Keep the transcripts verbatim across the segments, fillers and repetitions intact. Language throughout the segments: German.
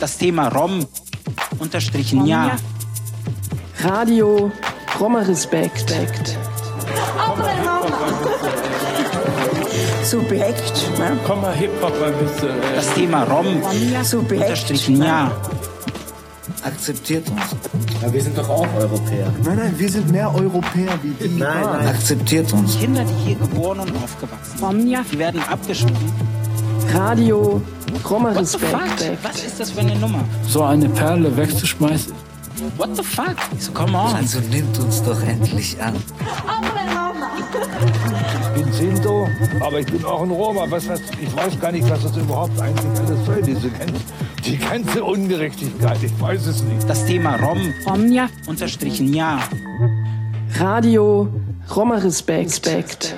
Das Thema Rom unterstrichen ja. Radio Roma Respekt. Subjekt. Ne? Komm mal Hip-Hop ein bisschen. Äh. Das Thema Rom unterstrichen ja. Akzeptiert uns. Ja, wir sind doch auch Europäer. Nein, nein, wir sind mehr Europäer wie die. Nein, nein. Akzeptiert uns. Kinder, die hier geboren und aufgewachsen sind, die werden abgeschoben. Radio Roma What the fuck? Respekt. Was ist das für eine Nummer? So eine Perle wegzuschmeißen. What the fuck? So, come on. Also nimmt uns doch endlich an. Ich bin Sinto, aber ich bin auch ein Roma. Was, was, ich weiß gar nicht, was das überhaupt eigentlich alles soll, diese ganze, die ganze Ungerechtigkeit. Ich weiß es nicht. Das Thema Rom Romja unterstrichen ja. Radio Roma Respekt.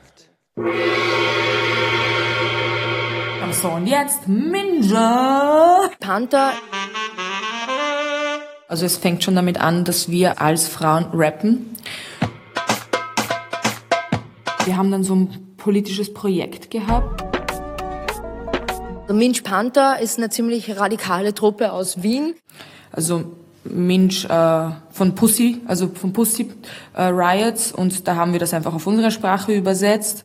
So, und jetzt Minja. Panther. Also es fängt schon damit an, dass wir als Frauen rappen. Wir haben dann so ein politisches Projekt gehabt. Minch Panther ist eine ziemlich radikale Truppe aus Wien. Also Minch äh, von Pussy, also von Pussy äh, Riots, und da haben wir das einfach auf unsere Sprache übersetzt.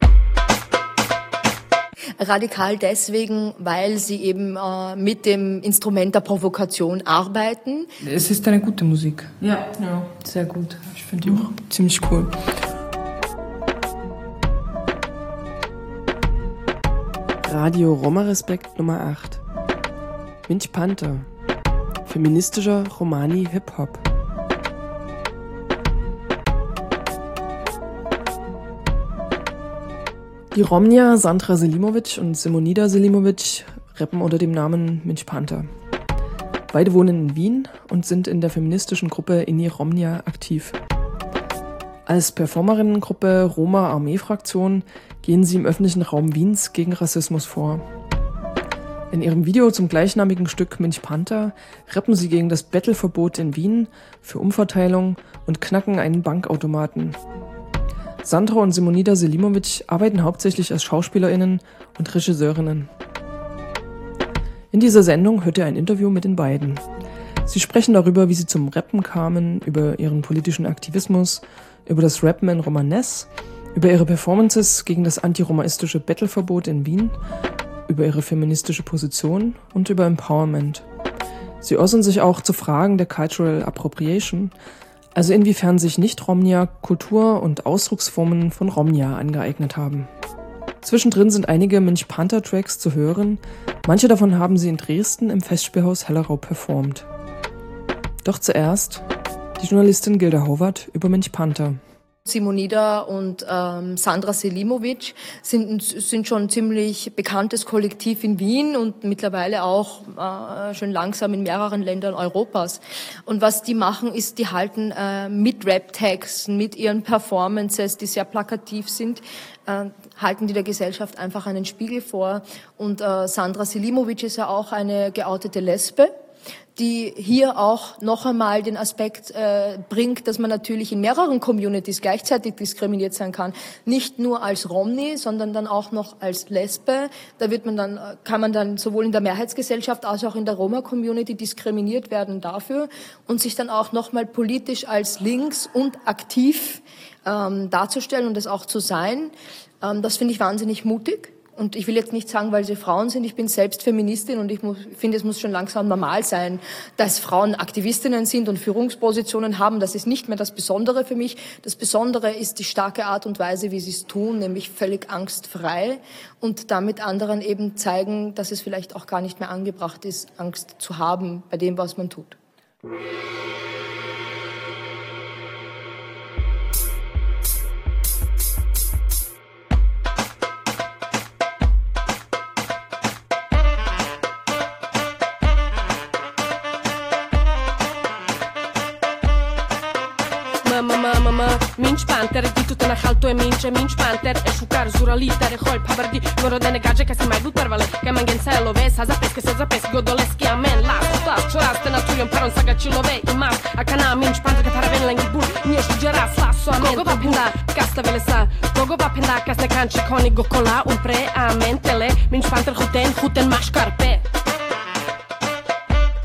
Radikal deswegen, weil sie eben äh, mit dem Instrument der Provokation arbeiten. Es ist eine gute Musik. Ja, ja, sehr gut. Ich finde die auch ziemlich cool. Radio Roma Respekt Nummer acht. Minch Panther. Feministischer Romani Hip-Hop. Die Romnia Sandra Selimovic und Simonida Selimovic rappen unter dem Namen Minch Panther. Beide wohnen in Wien und sind in der feministischen Gruppe Inni Romnia aktiv. Als Performerinnengruppe Roma Armee-Fraktion gehen sie im öffentlichen Raum Wiens gegen Rassismus vor. In ihrem Video zum gleichnamigen Stück Minch Panther rappen sie gegen das Bettelverbot in Wien, für Umverteilung und knacken einen Bankautomaten. Sandra und Simonida Selimovic arbeiten hauptsächlich als SchauspielerInnen und Regisseurinnen. In dieser Sendung hört ihr ein Interview mit den beiden. Sie sprechen darüber, wie sie zum Rappen kamen, über ihren politischen Aktivismus, über das Rappen in Romanes, über ihre Performances gegen das antiromaistische Bettelverbot in Wien, über ihre feministische Position und über Empowerment. Sie äußern sich auch zu Fragen der Cultural Appropriation, also inwiefern sich Nicht-Romnia Kultur- und Ausdrucksformen von Romnia angeeignet haben. Zwischendrin sind einige Minch Panther Tracks zu hören, manche davon haben sie in Dresden im Festspielhaus Hellerau performt. Doch zuerst die Journalistin Gilda Howard über Minch Panther. Simonida und ähm, Sandra Selimovic sind, sind schon ein ziemlich bekanntes Kollektiv in Wien und mittlerweile auch äh, schon langsam in mehreren Ländern Europas. Und was die machen, ist, die halten äh, mit Rap-Texten, mit ihren Performances, die sehr plakativ sind, äh, halten die der Gesellschaft einfach einen Spiegel vor. Und äh, Sandra Selimovic ist ja auch eine geoutete Lesbe, die hier auch noch einmal den Aspekt äh, bringt, dass man natürlich in mehreren Communities gleichzeitig diskriminiert sein kann. Nicht nur als Romni, sondern dann auch noch als Lesbe. Da wird man dann, kann man dann sowohl in der Mehrheitsgesellschaft als auch in der Roma-Community diskriminiert werden dafür und sich dann auch noch mal politisch als links und aktiv ähm, darzustellen und das auch zu sein. Ähm, das finde ich wahnsinnig mutig. Und ich will jetzt nicht sagen, weil sie Frauen sind, ich bin selbst Feministin und ich muss, finde, es muss schon langsam normal sein, dass Frauen Aktivistinnen sind und Führungspositionen haben. Das ist nicht mehr das Besondere für mich. Das Besondere ist die starke Art und Weise, wie sie es tun, nämlich völlig angstfrei und damit anderen eben zeigen, dass es vielleicht auch gar nicht mehr angebracht ist, Angst zu haben bei dem, was man tut. Minch Panther, di tutta na halto e minche Minch Panther, e shukar zuralita re hol pavardi, moro dene gaje ka si mai dutar vale, ka mangen selo ve sa zapes ke se zapes godoleski amen la sta choraste na tujem paron saga chilove imas akana Minch Panther ka paraven langi bul, nie shujera sa so amen gogo vapinda kasta velesa gogo vapinda kas ne kanchi koni gokola un pre amen tele Minch Panther huten huten mashkarpe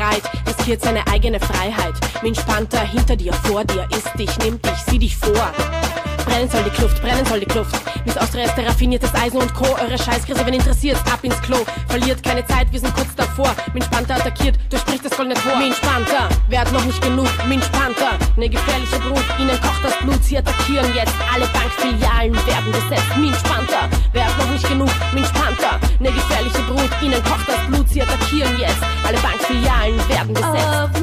bereit, riskiert seine eigene Freiheit. Mensch Panther, hinter dir, vor dir, ist dich, nimmt dich, sieh dich vor. Brennen soll die Kluft, brennen soll die Kluft. Miss Austria ist der raffiniertes Eisen und Co. Eure Scheißkrise, wenn interessiert, ab ins Klo. Verliert keine Zeit, wir sind kurz davor. Mensch Panther attackiert, durchbricht das goldene Tor. Mensch Panther, wer hat noch nicht genug? Mensch Panther, ne gefährliche Brut, ihnen kocht das Blut. Sie attackieren jetzt, alle Bankfilialen werden besetzt. Mensch Panther, wer hat noch nicht genug? Mensch Panther, ne gefährliche Brut, ihnen kocht das Blut. Sie attackieren jetzt, alle Bankfilialen werden besetzt.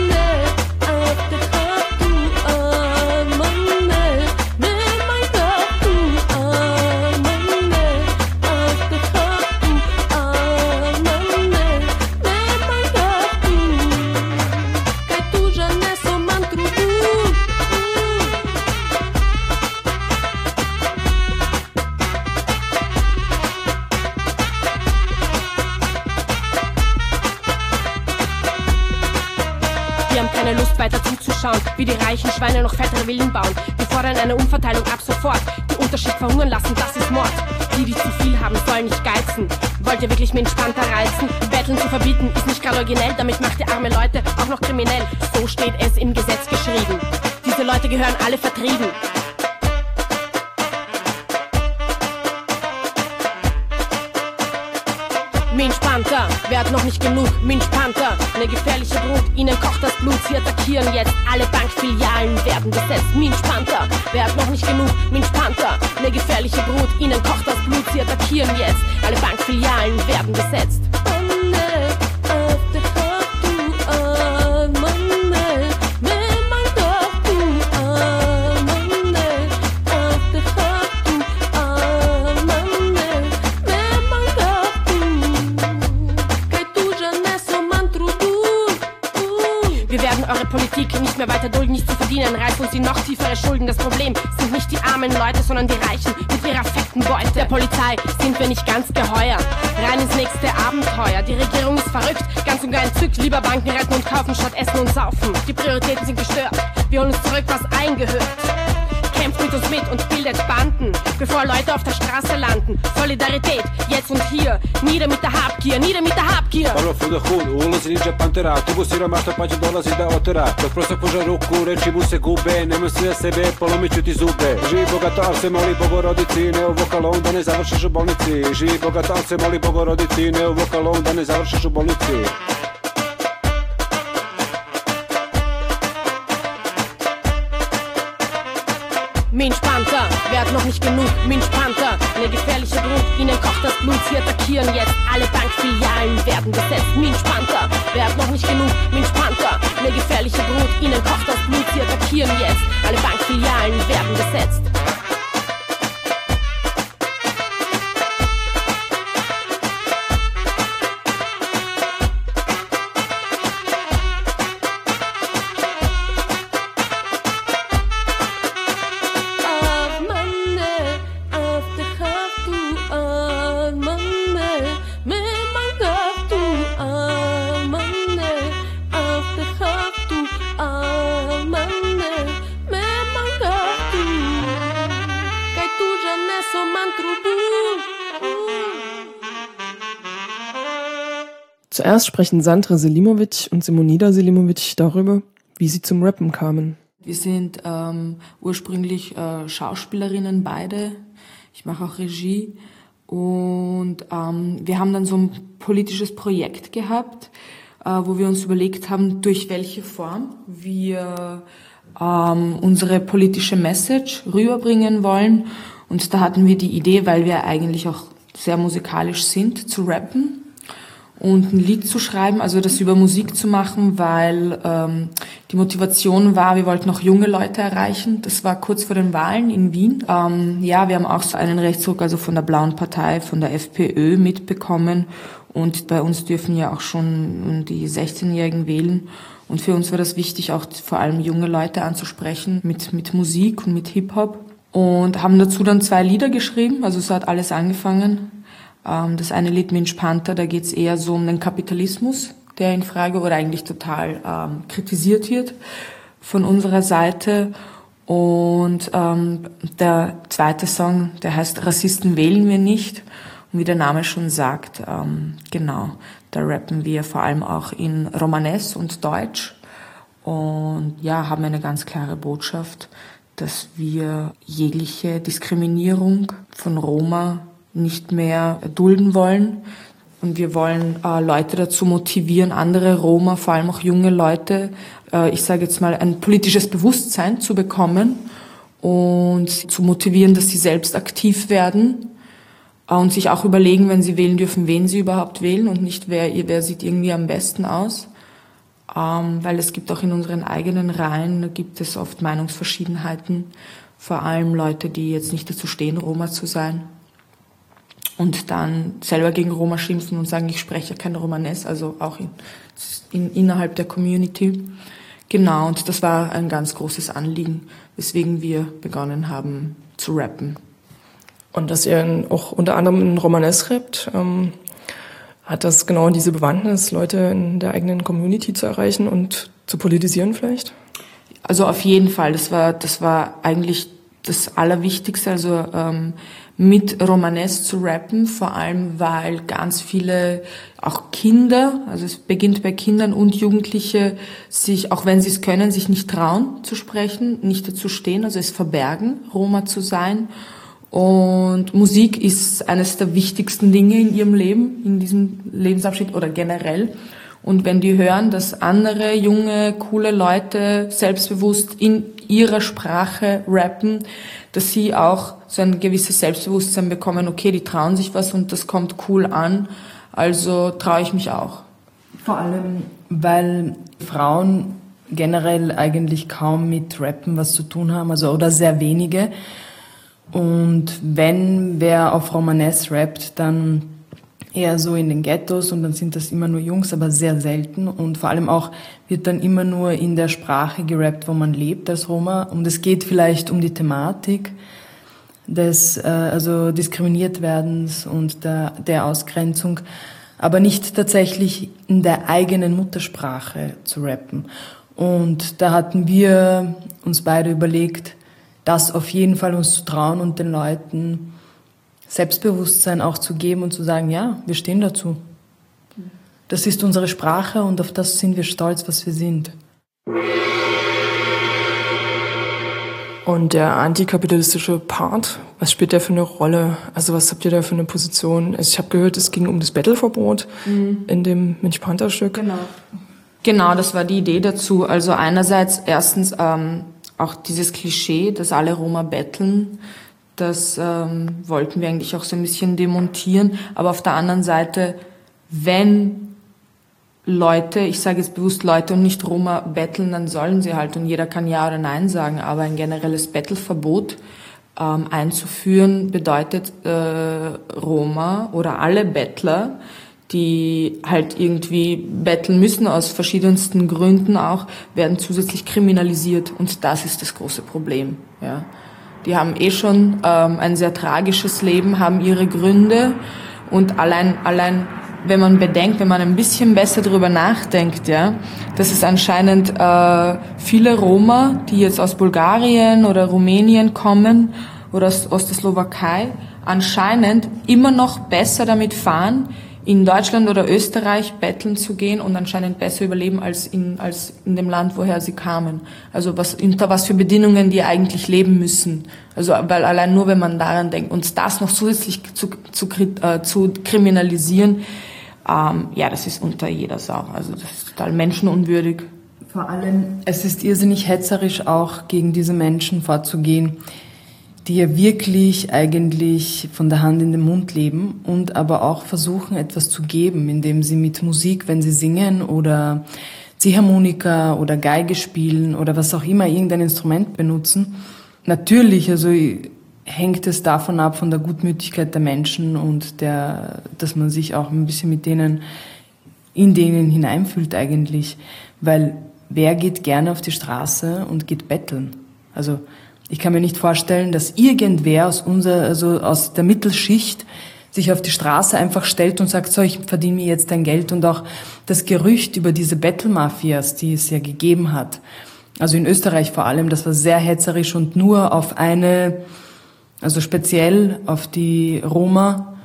Weiter zuzuschauen, wie die reichen Schweine noch fettere Villen bauen. Wir fordern eine Umverteilung ab sofort. Die Unterschicht verhungern lassen, das ist Mord. Die, die zu viel haben, sollen nicht geizen. Wollt ihr wirklich Mensch Panther reizen? Betteln zu verbieten ist nicht gerade originell, damit macht ihr arme Leute auch noch kriminell. So steht es im Gesetz geschrieben. Diese Leute gehören alle vertrieben. Mensch Panther, wer hat noch nicht genug? Mensch Panther, ne gefährliche Brut, ihnen kocht das Blut. Sie attackieren jetzt, alle Bankfilialen werden besetzt. Mensch Panther, wer hat noch nicht genug? Mensch Panther, ne gefährliche Brut, ihnen kocht das Blut. Sie attackieren jetzt, alle Bankfilialen werden besetzt. Nicht mehr weiter dulden, nicht zu verdienen, reißt uns in noch tiefere Schulden. Das Problem sind nicht die armen Leute, sondern die Reichen mit ihrer fetten Beute. Der Polizei sind wir nicht ganz geheuer, rein ins nächste Abenteuer. Die Regierung ist verrückt, ganz und gar entzückt. Lieber Banken retten und kaufen, statt essen und saufen. Die Prioritäten sind gestört, wir holen uns zurück, was eingehört. Kämpft mit uns mit und bildet Banden, bevor Leute auf der Straße landen. Solidarität, jetzt und hier, nieder mit der Habgier, nieder mit der Habgier. Palo fuda hud, ulazi ninja pantera, tubu siromašta pa će dolazi da otera. Dok prosto požar ruku, reči mu se gube, nemoj sve sebe, polomit ću ti zube. Živi bogato, al se moli Bogorodici, ne u vokalom da ne završiš u bolnici. Živi bogato, al se moli Bogorodici, ne u vokalom da ne završiš u bolnici. Mensch Panther, wer hat noch nicht genug? Mensch Panther, ne gefährliche Brut, ihnen kocht das Blut. Sie attackieren jetzt, alle Bankfilialen werden besetzt. Mensch Panther, wer hat noch nicht genug? Mensch Panther, ne gefährliche Brut, ihnen kocht das Blut. Sie attackieren jetzt, alle Bankfilialen werden besetzt. Zuerst sprechen Sandra Selimovic und Simonida Selimovic darüber, wie sie zum Rappen kamen. Wir sind ähm, ursprünglich äh, Schauspielerinnen beide. Ich mache auch Regie. Und ähm, wir haben dann so ein politisches Projekt gehabt, äh, wo wir uns überlegt haben, durch welche Form wir ähm, unsere politische Message rüberbringen wollen. Und da hatten wir die Idee, weil wir eigentlich auch sehr musikalisch sind, zu rappen und ein Lied zu schreiben, also das über Musik zu machen, weil ähm, die Motivation war, wir wollten auch junge Leute erreichen. Das war kurz vor den Wahlen in Wien. Ähm, ja, wir haben auch so einen Rechtsruck, also von der Blauen Partei, von der FPÖ mitbekommen. Und bei uns dürfen ja auch schon die sechzehnjährigen wählen. Und für uns war das wichtig, auch vor allem junge Leute anzusprechen mit mit Musik und mit Hip-Hop. Und haben dazu dann zwei Lieder geschrieben, also so hat alles angefangen. Das eine Lied Mensch Panther, da geht es eher so um den Kapitalismus, der in Frage oder eigentlich total ähm, kritisiert wird von unserer Seite. Und ähm, der zweite Song, der heißt Rassisten wählen wir nicht. Und wie der Name schon sagt, ähm, genau, Da rappen wir vor allem auch in Romanes und Deutsch und ja, haben eine ganz klare Botschaft, dass wir jegliche Diskriminierung von Roma nicht mehr dulden wollen. Und wir wollen äh, Leute dazu motivieren, andere Roma, vor allem auch junge Leute, äh, ich sage jetzt mal, ein politisches Bewusstsein zu bekommen und zu motivieren, dass sie selbst aktiv werden äh, und sich auch überlegen, wenn sie wählen dürfen, wen sie überhaupt wählen und nicht, wer, wer sieht irgendwie am besten aus. Ähm, weil es gibt auch in unseren eigenen Reihen, da gibt es oft Meinungsverschiedenheiten, vor allem Leute, die jetzt nicht dazu stehen, Roma zu sein. Und dann selber gegen Roma schimpfen und sagen, ich spreche kein Romanes, also auch in, in, innerhalb der Community. Genau, und das war ein ganz großes Anliegen, weswegen wir begonnen haben zu rappen. Und dass ihr auch unter anderem in Romanes rappt, ähm, hat das genau diese Bewandtnis, Leute in der eigenen Community zu erreichen und zu politisieren vielleicht? Also auf jeden Fall, das war, das war eigentlich das Allerwichtigste, also ähm, mit Romanes zu rappen, vor allem weil ganz viele, auch Kinder, also es beginnt bei Kindern und Jugendliche, sich, auch wenn sie es können, sich nicht trauen zu sprechen, nicht dazu stehen, also es verbergen, Roma zu sein. Und Musik ist eines der wichtigsten Dinge in ihrem Leben, in diesem Lebensabschnitt oder generell. Und wenn die hören, dass andere junge, coole Leute selbstbewusst in ihrer Sprache rappen, dass sie auch so ein gewisses Selbstbewusstsein bekommen, okay, die trauen sich was und das kommt cool an, also traue ich mich auch. Vor allem, weil Frauen generell eigentlich kaum mit Rappen was zu tun haben, also oder sehr wenige. Und wenn wer auf Romanes rappt, dann eher so in den Ghettos und dann sind das immer nur Jungs, aber sehr selten und vor allem auch wird dann immer nur in der Sprache gerappt, wo man lebt als Roma und es geht vielleicht um die Thematik des äh, also Diskriminiertwerdens und der, der Ausgrenzung, aber nicht tatsächlich in der eigenen Muttersprache zu rappen. Und da hatten wir uns beide überlegt, das auf jeden Fall uns zu trauen und den Leuten Selbstbewusstsein auch zu geben und zu sagen, ja, wir stehen dazu. Das ist unsere Sprache und auf das sind wir stolz, was wir sind. Und der antikapitalistische Part, was spielt der für eine Rolle? Also was habt ihr da für eine Position? Also ich habe gehört, es ging um das Battleverbot mhm. in dem Münch Panther Stück. Genau. Genau, das war die Idee dazu. Also einerseits erstens ähm, auch dieses Klischee, dass alle Roma betteln. Das ähm, wollten wir eigentlich auch so ein bisschen demontieren. Aber auf der anderen Seite, wenn Leute, ich sage jetzt bewusst Leute und nicht Roma betteln, dann sollen sie halt. Und jeder kann Ja oder Nein sagen. Aber ein generelles Bettelverbot ähm, einzuführen bedeutet äh, Roma oder alle Bettler, die halt irgendwie betteln müssen, aus verschiedensten Gründen auch, werden zusätzlich kriminalisiert. Und das ist das große Problem, ja. Die haben eh schon ähm, ein sehr tragisches Leben, haben ihre Gründe und allein, allein, wenn man bedenkt, wenn man ein bisschen besser drüber nachdenkt, ja, dass es anscheinend äh, viele Roma, die jetzt aus Bulgarien oder Rumänien kommen oder aus, aus der Slowakei, anscheinend immer noch besser damit fahren, in Deutschland oder Österreich betteln zu gehen und anscheinend besser überleben als in, als in dem Land, woher sie kamen. Also was, unter was für Bedingungen die eigentlich leben müssen. Also, weil allein nur, wenn man daran denkt, uns das noch zusätzlich zu, zu, äh, zu kriminalisieren, ähm, ja, das ist unter jeder Sau. Also, das ist total menschenunwürdig. Vor allem, es ist irrsinnig hetzerisch auch gegen diese Menschen vorzugehen, die ja wirklich eigentlich von der Hand in den Mund leben und aber auch versuchen, etwas zu geben, indem sie mit Musik, wenn sie singen oder Ziehharmonika oder Geige spielen oder was auch immer, irgendein Instrument benutzen. Natürlich, also hängt es davon ab, von der Gutmütigkeit der Menschen und der, dass man sich auch ein bisschen mit denen, in denen hineinfühlt eigentlich. Weil wer geht gerne auf die Straße und geht betteln? Also, ich kann mir nicht vorstellen, dass irgendwer aus unserer, also aus der Mittelschicht sich auf die Straße einfach stellt und sagt, so, ich verdiene mir jetzt dein Geld. Und auch das Gerücht über diese Bettelmafias, die es ja gegeben hat, also in Österreich vor allem, das war sehr hetzerisch und nur auf eine, also speziell auf die Roma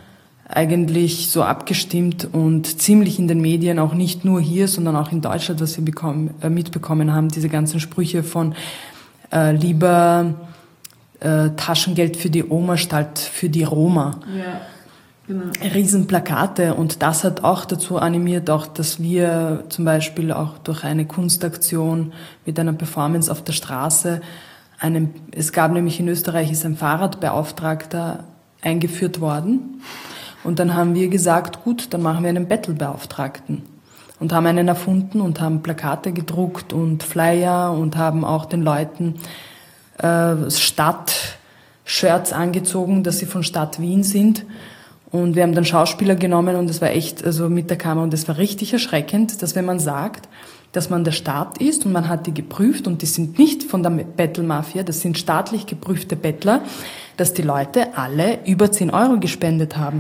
eigentlich so abgestimmt und ziemlich in den Medien, auch nicht nur hier, sondern auch in Deutschland, was wir bekommen, äh, mitbekommen haben, diese ganzen Sprüche von äh, lieber äh, Taschengeld für die Oma statt für die Roma. Ja, genau. Riesenplakate, und das hat auch dazu animiert, auch dass wir zum Beispiel auch durch eine Kunstaktion mit einer Performance auf der Straße einen, es gab nämlich in Österreich ist ein Fahrradbeauftragter eingeführt worden. Und dann haben wir gesagt, gut, dann machen wir einen Bettelbeauftragten. Und haben einen erfunden und haben Plakate gedruckt und Flyer und haben auch den Leuten äh, Stadt-Shirts angezogen, dass sie von Stadt Wien sind. Und wir haben dann Schauspieler genommen und es war echt, also mit der Kamera, und es war richtig erschreckend, dass wenn man sagt, dass man der Staat ist und man hat die geprüft und die sind nicht von der Bettelmafia, das sind staatlich geprüfte Bettler, dass die Leute alle über zehn Euro gespendet haben.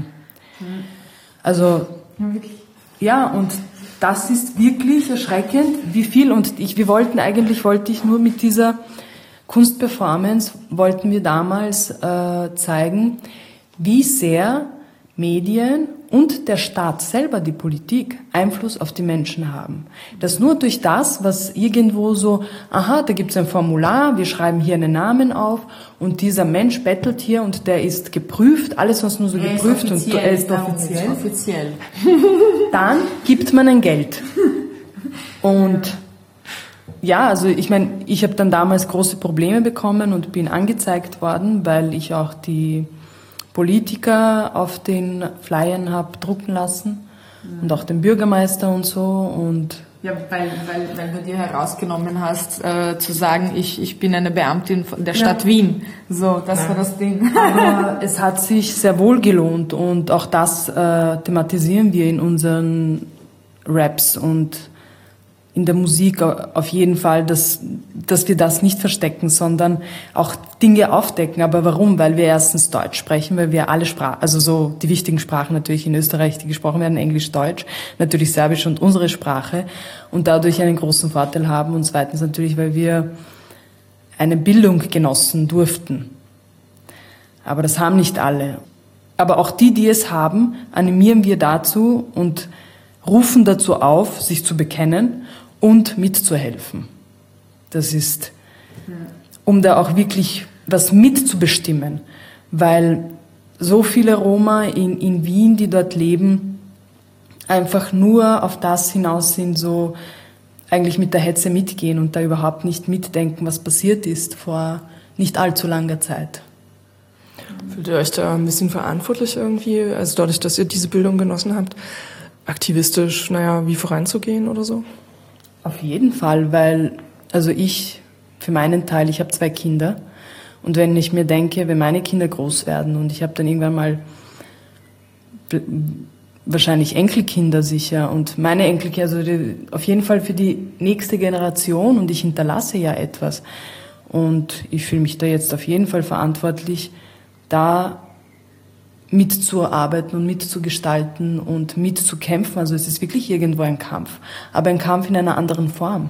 Also, ja, und das ist wirklich erschreckend, wie viel, und ich, wir wollten eigentlich, wollte ich nur mit dieser Kunstperformance, wollten wir damals äh, zeigen, wie sehr Medien und der Staat selber, die Politik, Einfluss auf die Menschen haben. Dass nur durch das, was irgendwo so, aha, da gibt's ein Formular, wir schreiben hier einen Namen auf und dieser Mensch bettelt hier und der ist geprüft, alles was nur so er geprüft und er ist offiziell. offiziell. Dann gibt man ein Geld. Und ja, also ich meine, ich habe dann damals große Probleme bekommen und bin angezeigt worden, weil ich auch die Politiker auf den Flyern habe drucken lassen mhm. und auch den Bürgermeister und so. Und ja, weil, weil, weil du dir herausgenommen hast, äh, zu sagen, ich, ich bin eine Beamtin von der Stadt ja. Wien. So, das ja. war das Ding. Aber es hat sich sehr wohl gelohnt und auch das äh, thematisieren wir in unseren Raps und in der Musik auf jeden Fall, dass, dass wir das nicht verstecken, sondern auch Dinge aufdecken. Aber warum? Weil wir erstens Deutsch sprechen, weil wir alle Sprachen, also so die wichtigen Sprachen natürlich in Österreich, die gesprochen werden, Englisch, Deutsch, natürlich Serbisch und unsere Sprache und dadurch einen großen Vorteil haben. Und zweitens natürlich, weil wir eine Bildung genossen durften. Aber das haben nicht alle. Aber auch die, die es haben, animieren wir dazu und rufen dazu auf, sich zu bekennen und mitzuhelfen. Das ist, um da auch wirklich was mitzubestimmen, weil so viele Roma in, in Wien, die dort leben, einfach nur auf das hinaus sind, so eigentlich mit der Hetze mitgehen und da überhaupt nicht mitdenken, was passiert ist vor nicht allzu langer Zeit. Fühlt ihr euch da ein bisschen verantwortlich irgendwie, also dadurch, dass ihr diese Bildung genossen habt, aktivistisch, naja, wie voranzugehen oder so? Auf jeden Fall, weil, also ich, für meinen Teil, ich habe zwei Kinder und wenn ich mir denke, wenn meine Kinder groß werden und ich habe dann irgendwann mal wahrscheinlich Enkelkinder sicher und meine Enkelkinder, also die, auf jeden Fall für die nächste Generation und ich hinterlasse ja etwas und ich fühle mich da jetzt auf jeden Fall verantwortlich, da mitzuarbeiten und mitzugestalten und mitzukämpfen. Also es ist wirklich irgendwo ein Kampf, aber ein Kampf in einer anderen Form.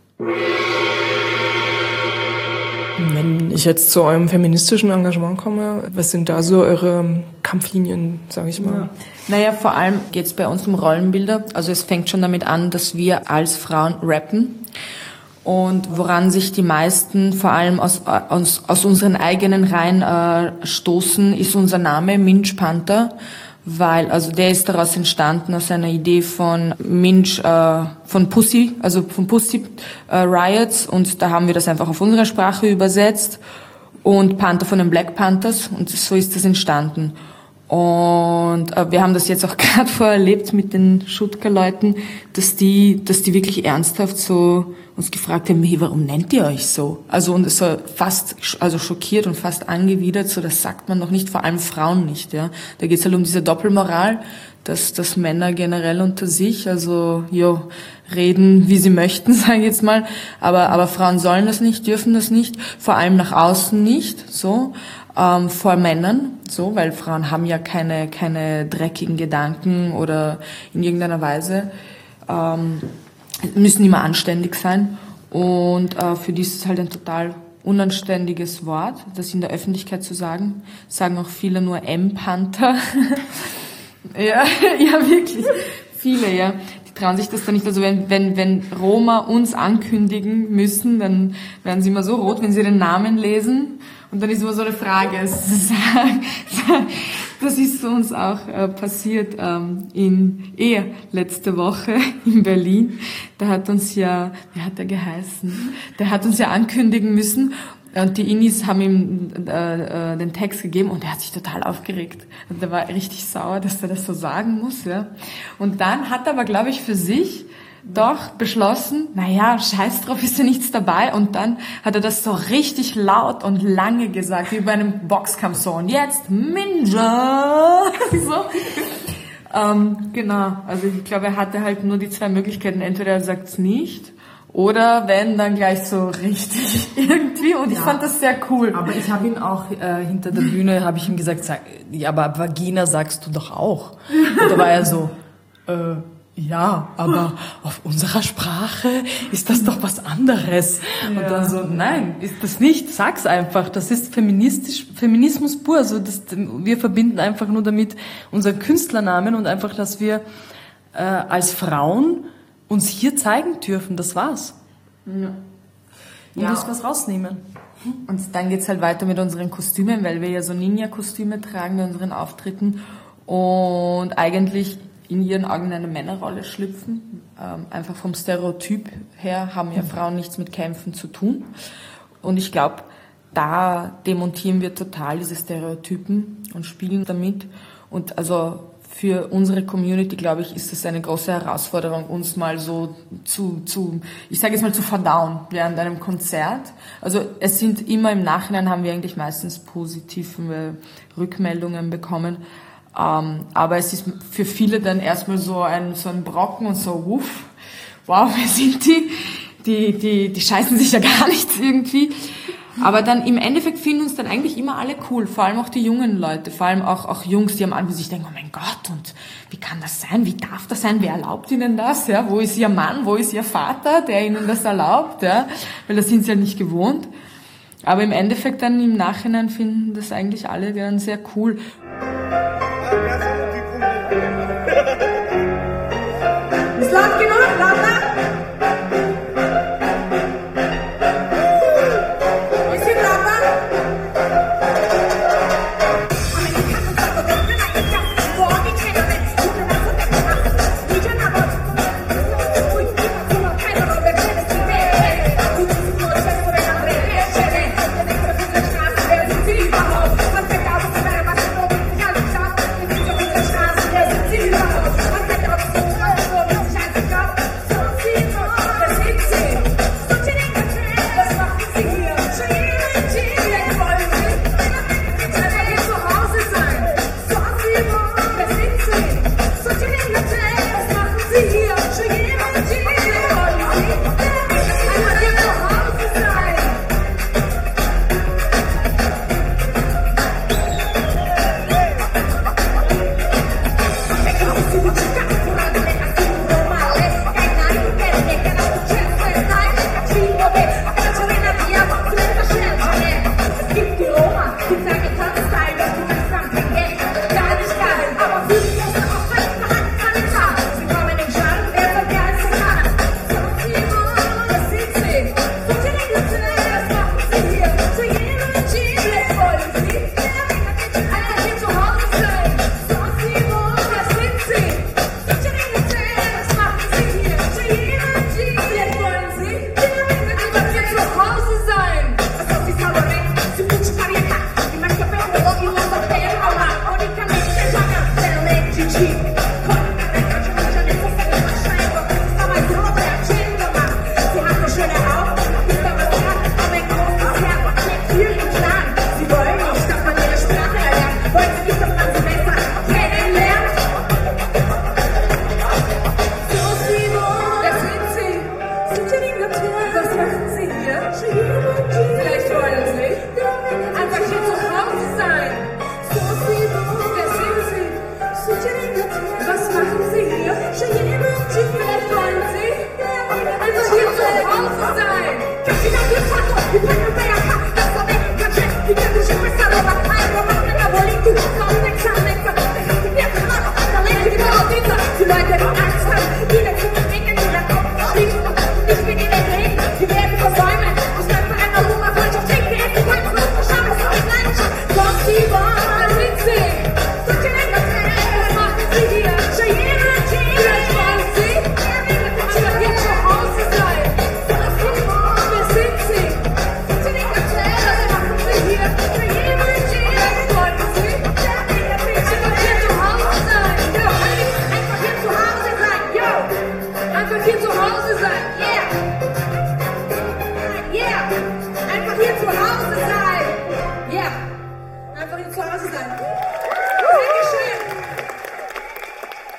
Wenn ich jetzt zu eurem feministischen Engagement komme, was sind da so eure Kampflinien, sage ich mal? Ja. Naja, vor allem geht es bei uns um Rollenbilder. Also es fängt schon damit an, dass wir als Frauen rappen. Und woran sich die meisten, vor allem aus, aus, aus unseren eigenen Reihen äh, stoßen, ist unser Name, Minch Panther, weil, also der ist daraus entstanden aus einer Idee von Minch, äh, von Pussy, also von Pussy äh, Riots, und da haben wir das einfach auf unsere Sprache übersetzt, und Panther von den Black Panthers, und so ist das entstanden. Und äh, wir haben das jetzt auch gerade vorerlebt mit den Schutka-Leuten, dass die, dass die wirklich ernsthaft so uns gefragt haben, hey, warum nennt ihr euch so? Also, und es war fast, also schockiert und fast angewidert, so, das sagt man doch nicht, vor allem Frauen nicht, ja. Da geht's halt um diese Doppelmoral, dass, dass Männer generell unter sich, also, jo, reden, wie sie möchten, sage ich jetzt mal, aber, aber Frauen sollen das nicht, dürfen das nicht, vor allem nach außen nicht, so, ähm, vor Männern, so, weil Frauen haben ja keine, keine dreckigen Gedanken oder in irgendeiner Weise, ähm, müssen immer anständig sein, und äh, für die ist es halt ein total unanständiges Wort, das in der Öffentlichkeit zu sagen. Sagen auch viele nur M-Panther. Ja, ja, wirklich. Viele, ja. Die trauen sich das dann nicht. Also wenn, wenn, wenn Roma uns ankündigen müssen, dann werden sie immer so rot, wenn sie den Namen lesen. Und dann ist immer so eine Frage. Das ist uns auch äh, passiert ähm, in Ehe letzte Woche in Berlin. Da hat uns ja, wie hat er geheißen? Der hat uns ja ankündigen müssen. Und die Inis haben ihm äh, äh, den Text gegeben und er hat sich total aufgeregt. Und der war richtig sauer, dass er das so sagen muss. Ja. Und dann hat er aber, glaube ich, für sich doch beschlossen, naja, scheiß drauf, ist ja nichts dabei. Und dann hat er das so richtig laut und lange gesagt, wie bei einem Boxkampf so. Und jetzt Minja! So. Ähm, genau, also ich glaube, er hatte halt nur die zwei Möglichkeiten. Entweder er sagt's nicht, oder wenn, dann gleich so richtig irgendwie. Und ich ja, fand das sehr cool. Aber ich habe ihn auch äh, hinter der Bühne, habe ich ihm gesagt, sag, ja, aber Vagina sagst du doch auch. Und da war er so, äh, ja, aber auf unserer Sprache ist das doch was anderes. Ja. Und dann so, nein, ist das nicht, sag's einfach. Das ist feministisch, Feminismus pur. Also das, wir verbinden einfach nur damit unseren Künstlernamen und einfach, dass wir äh, als Frauen uns hier zeigen dürfen, das war's. Ja. Und ja, das was rausnehmen. Und dann geht's halt weiter mit unseren Kostümen, weil wir ja so Ninja-Kostüme tragen bei unseren Auftritten und eigentlich in ihren Augen eine Männerrolle schlüpfen. Ähm, einfach vom Stereotyp her haben ja Frauen nichts mit Kämpfen zu tun. Und ich glaube, da demontieren wir total diese Stereotypen und spielen damit. Und also für unsere Community, glaube ich, ist es eine große Herausforderung, uns mal so zu, zu, ich sage jetzt mal, zu verdauen während einem Konzert. Also es sind immer im Nachhinein, haben wir eigentlich meistens positive Rückmeldungen bekommen. Ähm, aber es ist für viele dann erstmal so ein, so ein Brocken und so, wuff, wow, wer sind die? Die, die, die scheißen sich ja gar nichts irgendwie. Aber dann im Endeffekt finden uns dann eigentlich immer alle cool, vor allem auch die jungen Leute, vor allem auch, auch Jungs, die am Anfang sich denken, oh mein Gott, und wie kann das sein, wie darf das sein, wer erlaubt ihnen das, ja, wo ist ihr Mann, wo ist ihr Vater, der ihnen das erlaubt, ja, weil das sind sie ja nicht gewohnt. Aber im Endeffekt dann im Nachhinein finden das eigentlich alle dann sehr cool. Ist laut genug, lauter?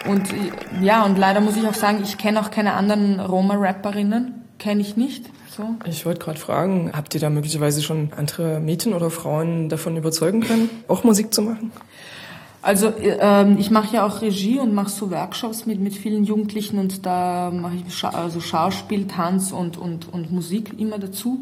Und ja, und leider muss ich auch sagen, ich kenne auch keine anderen Roma-Rapperinnen, kenne ich nicht. So. Ich wollte gerade fragen, habt ihr da möglicherweise schon andere Mädchen oder Frauen davon überzeugen können, auch Musik zu machen? Also ähm, ich mache ja auch Regie und mache so Workshops mit mit vielen Jugendlichen und da mache ich Scha- also Schauspiel, Tanz und und und Musik immer dazu.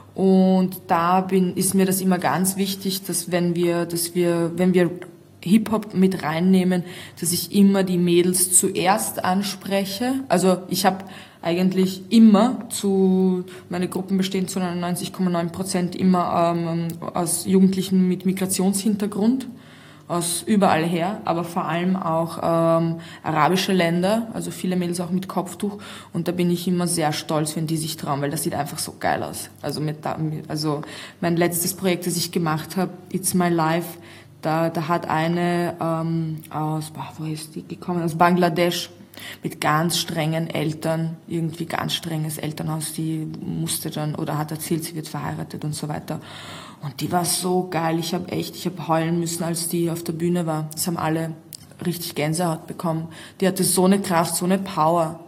Und da bin ist mir das immer ganz wichtig, dass wenn wir dass wir wenn wir Hip-Hop mit reinnehmen, dass ich immer die Mädels zuerst anspreche. Also ich habe eigentlich immer zu, meine Gruppen bestehen zu neunundneunzig Komma neun Prozent immer ähm, aus Jugendlichen mit Migrationshintergrund, aus überall her, aber vor allem auch ähm, arabische Länder, also viele Mädels auch mit Kopftuch. Und da bin ich immer sehr stolz, wenn die sich trauen, weil das sieht einfach so geil aus. Also, mit, also mein letztes Projekt, das ich gemacht habe, It's My Life, Da, da hat eine ähm, aus, boah, wo ist die gekommen? Aus Bangladesch mit ganz strengen Eltern, irgendwie ganz strenges Elternhaus, die musste dann oder hat erzählt, sie wird verheiratet und so weiter. Und die war so geil. Ich habe echt, ich habe heulen müssen, als die auf der Bühne war. Das haben alle richtig Gänsehaut bekommen. Die hatte so eine Kraft, so eine Power.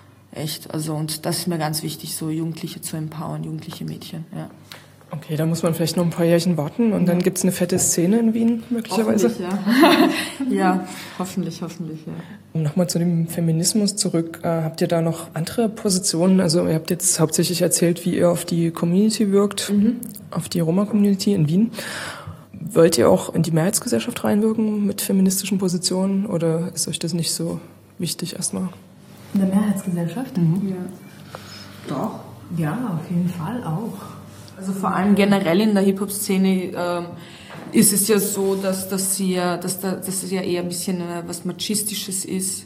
Echt, also und das ist mir ganz wichtig, so Jugendliche zu empowern, jugendliche Mädchen, ja. Okay, da muss man vielleicht noch ein paar Jährchen warten und dann gibt's eine fette Szene in Wien möglicherweise. Hoffentlich, ja. Ja, hoffentlich, hoffentlich, ja. Um nochmal zu dem Feminismus zurück, äh, habt ihr da noch andere Positionen? Also ihr habt jetzt hauptsächlich erzählt, wie ihr auf die Community wirkt, mhm. auf die Roma-Community in Wien. Wollt ihr auch in die Mehrheitsgesellschaft reinwirken mit feministischen Positionen oder ist euch das nicht so wichtig erstmal? In der Mehrheitsgesellschaft? Mhm. Ja. Doch. Ja, auf jeden Fall auch. Also vor allem generell in der Hip-Hop-Szene ähm, ist es ja so, dass das ja, dass da, dass es ja eher ein bisschen äh, was Machistisches ist,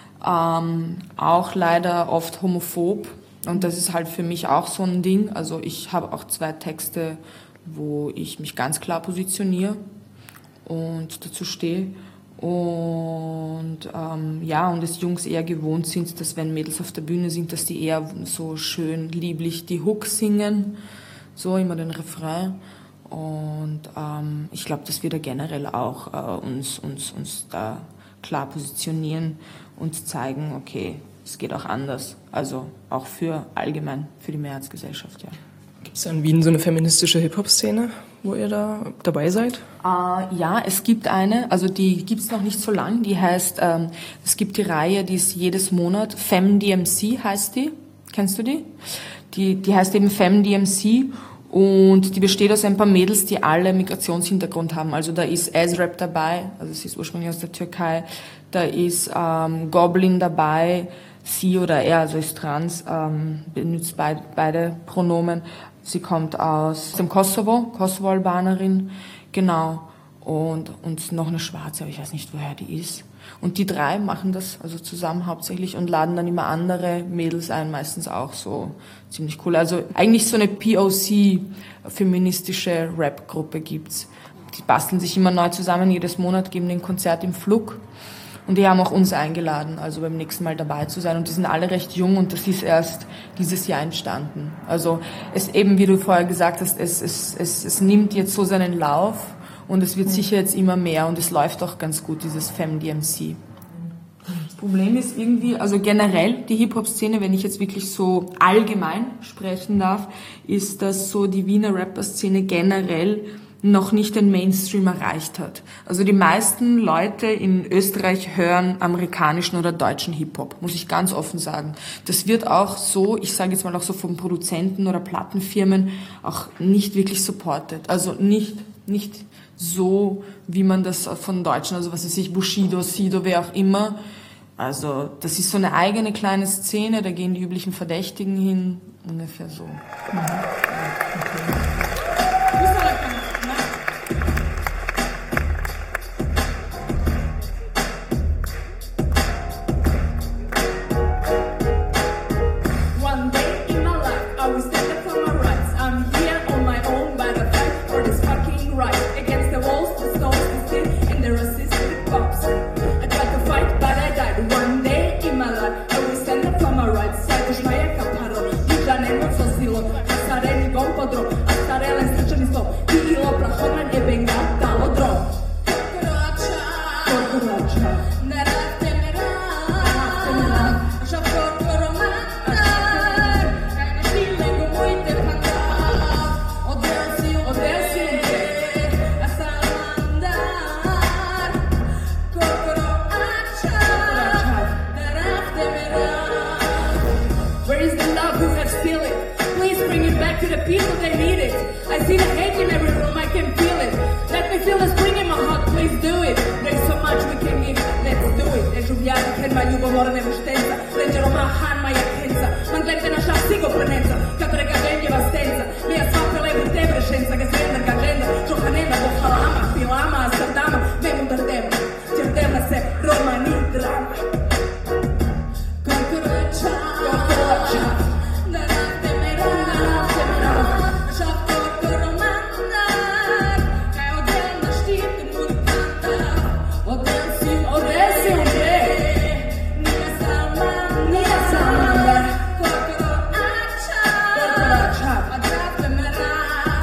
ähm, auch leider oft homophob und das ist halt für mich auch so ein Ding. Also ich habe auch zwei Texte, wo ich mich ganz klar positioniere und dazu stehe. Und ähm, ja, und dass Jungs eher gewohnt sind, dass wenn Mädels auf der Bühne sind, dass die eher so schön lieblich die Hook singen. So immer den Refrain und ähm, ich glaube, dass wir da generell auch äh, uns, uns, uns da klar positionieren und zeigen, okay, es geht auch anders, also auch für allgemein, für die Mehrheitsgesellschaft, ja. Gibt es in Wien so eine feministische Hip-Hop-Szene, wo ihr da dabei seid? Äh, ja, es gibt eine, also die gibt es noch nicht so lang, die heißt, ähm, es gibt die Reihe, die ist jedes Monat, FemDMC heißt die, kennst du die? Die, die heißt eben FemDMC und die besteht aus ein paar Mädels, die alle Migrationshintergrund haben. Also da ist A$AP dabei, also sie ist ursprünglich aus der Türkei, da ist ähm, Goblin dabei, sie oder er, also ist trans, ähm, benutzt beid, beide Pronomen. Sie kommt aus dem Kosovo, Kosovo-Albanerin, genau. Und, und noch eine Schwarze, aber ich weiß nicht, woher die ist. Und die drei machen das also zusammen hauptsächlich und laden dann immer andere Mädels ein, meistens auch so ziemlich cool. Also eigentlich so eine P O C-feministische Rap-Gruppe gibt's. Die basteln sich immer neu zusammen, jedes Monat geben den Konzert im Flug. Und die haben auch uns eingeladen, also beim nächsten Mal dabei zu sein. Und die sind alle recht jung und das ist erst dieses Jahr entstanden. Also es eben, wie du vorher gesagt hast, es, es, es, es nimmt jetzt so seinen Lauf. Und es wird sicher jetzt immer mehr und es läuft auch ganz gut, dieses FemDMC. Das Problem ist irgendwie, also generell die Hip-Hop-Szene, wenn ich jetzt wirklich so allgemein sprechen darf, ist, dass so die Wiener Rapper-Szene generell noch nicht den Mainstream erreicht hat. Also die meisten Leute in Österreich hören amerikanischen oder deutschen Hip-Hop, muss ich ganz offen sagen. Das wird auch so, ich sage jetzt mal auch so von Produzenten oder Plattenfirmen, auch nicht wirklich supported. Also nicht, nicht so, wie man das von Deutschen, also was weiß ich, Bushido, Sido, wer auch immer. Also das ist so eine eigene kleine Szene, da gehen die üblichen Verdächtigen hin, ungefähr so. Mhm. Okay. can feel it. Let me feel the spring in my heart, please do it. There's so much we can give, let's do it. E žuvljati ken ma ljubomora ne muštenca, leđero ma han ma jakenca, man glede na šaf sigo prenenca, kad rega genjeva stenca, mi ja svape lebu te brešenca, ga sredna ga ženda, čohanenda bo halama, pilama, astardama, vem udar dema, ćerdema se Roma ni drama. Korkoroča, korkoroča, da rate me rana, rate me rana, šaf korkoromanda, kaj odel na štiti muzikanta, odel si, odel si, odel, nije sama, nije sama, korkoroča, korkoroča, a rate me rana.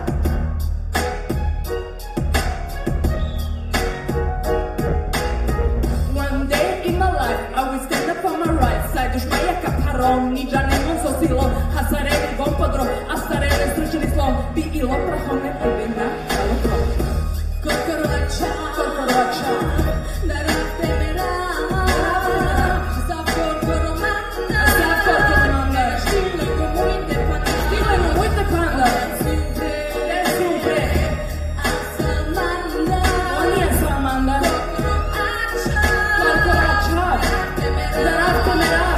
One day in my life, I will stand up on my right side. Už ma jaka parom, ni džanem on so silom, hasareli vom podrom, a starele stručeni slom, bi ilo prahom ne pribenda, alo pro. Korkoroča, korkoroča, da rate me rama, za korkoromanda, za korkoromanda, štile komujte panda, štile komujte panda, sempre, sempre, a Samanda, on je Samanda, korkoroča, da rate me rama.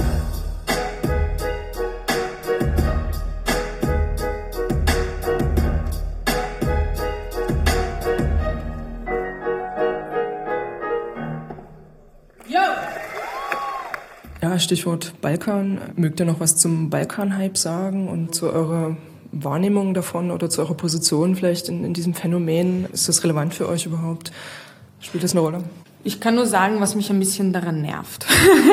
Yo! Ja, Stichwort Balkan. Mögt ihr noch was zum Balkan-Hype sagen und zu eurer Wahrnehmung davon oder zu eurer Position vielleicht in, in diesem Phänomen? Ist das relevant für euch überhaupt? Spielt das eine Rolle? Ich kann nur sagen, was mich ein bisschen daran nervt.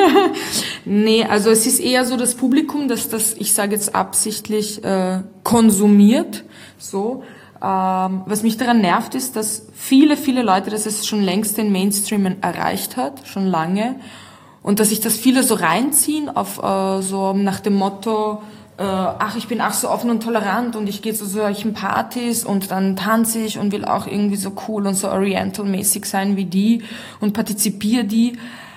Nee, also es ist eher so das Publikum, dass das, ich sage jetzt absichtlich, äh, konsumiert, so. Ähm, was mich daran nervt, ist, dass viele, viele Leute, dass es schon längst den Mainstream erreicht hat, schon lange, und dass sich das viele so reinziehen auf äh, so nach dem Motto, äh, ach, ich bin ach so offen und tolerant und ich gehe zu solchen Partys und dann tanze ich und will auch irgendwie so cool und so oriental-mäßig sein wie die und partizipiere die.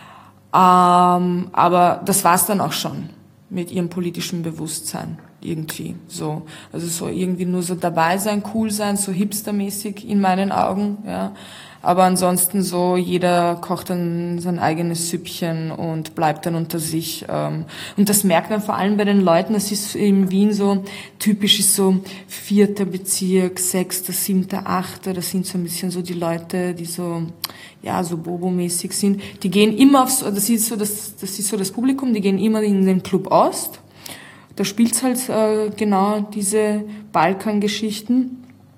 Ähm, aber das war's dann auch schon mit ihrem politischen Bewusstsein irgendwie so. Also so irgendwie nur so dabei sein, cool sein, so hipstermäßig in meinen Augen, ja. Aber ansonsten so, jeder kocht dann sein eigenes Süppchen und bleibt dann unter sich. Und das merkt man vor allem bei den Leuten, das ist in Wien so, typisch ist so vierter Bezirk, sechster, siebter, achter, das sind so ein bisschen so die Leute, die so, ja, so Bobo-mäßig sind. Die gehen immer aufs, das ist so das, das ist so das Publikum, die gehen immer in den Club Ost. Da spielt's halt äh, genau diese Balkan-Geschichten.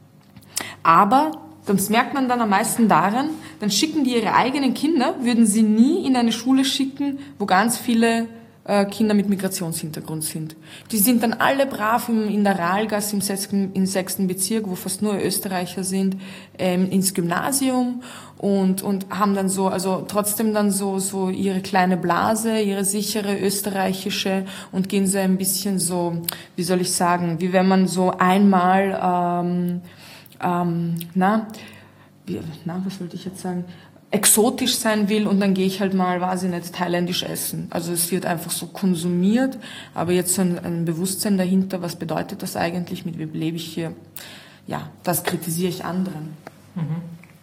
Aber das merkt man dann am meisten daran, dann schicken die ihre eigenen Kinder, würden sie nie in eine Schule schicken, wo ganz viele äh, Kinder mit Migrationshintergrund sind. Die sind dann alle brav im, in der Rahlgasse im sechsten, im sechsten Bezirk, wo fast nur Österreicher sind, ähm, ins Gymnasium und, und haben dann so, also trotzdem dann so, so ihre kleine Blase, ihre sichere österreichische und gehen so ein bisschen so, wie soll ich sagen, wie wenn man so einmal, ähm, Ähm, na, wie, na, was wollte ich jetzt sagen, exotisch sein will und dann gehe ich halt mal, weiß ich nicht, thailändisch essen. Also es wird einfach so konsumiert, aber jetzt so ein, ein Bewusstsein dahinter, was bedeutet das eigentlich, mit wem lebe ich hier, ja, das kritisiere ich anderen. Mhm.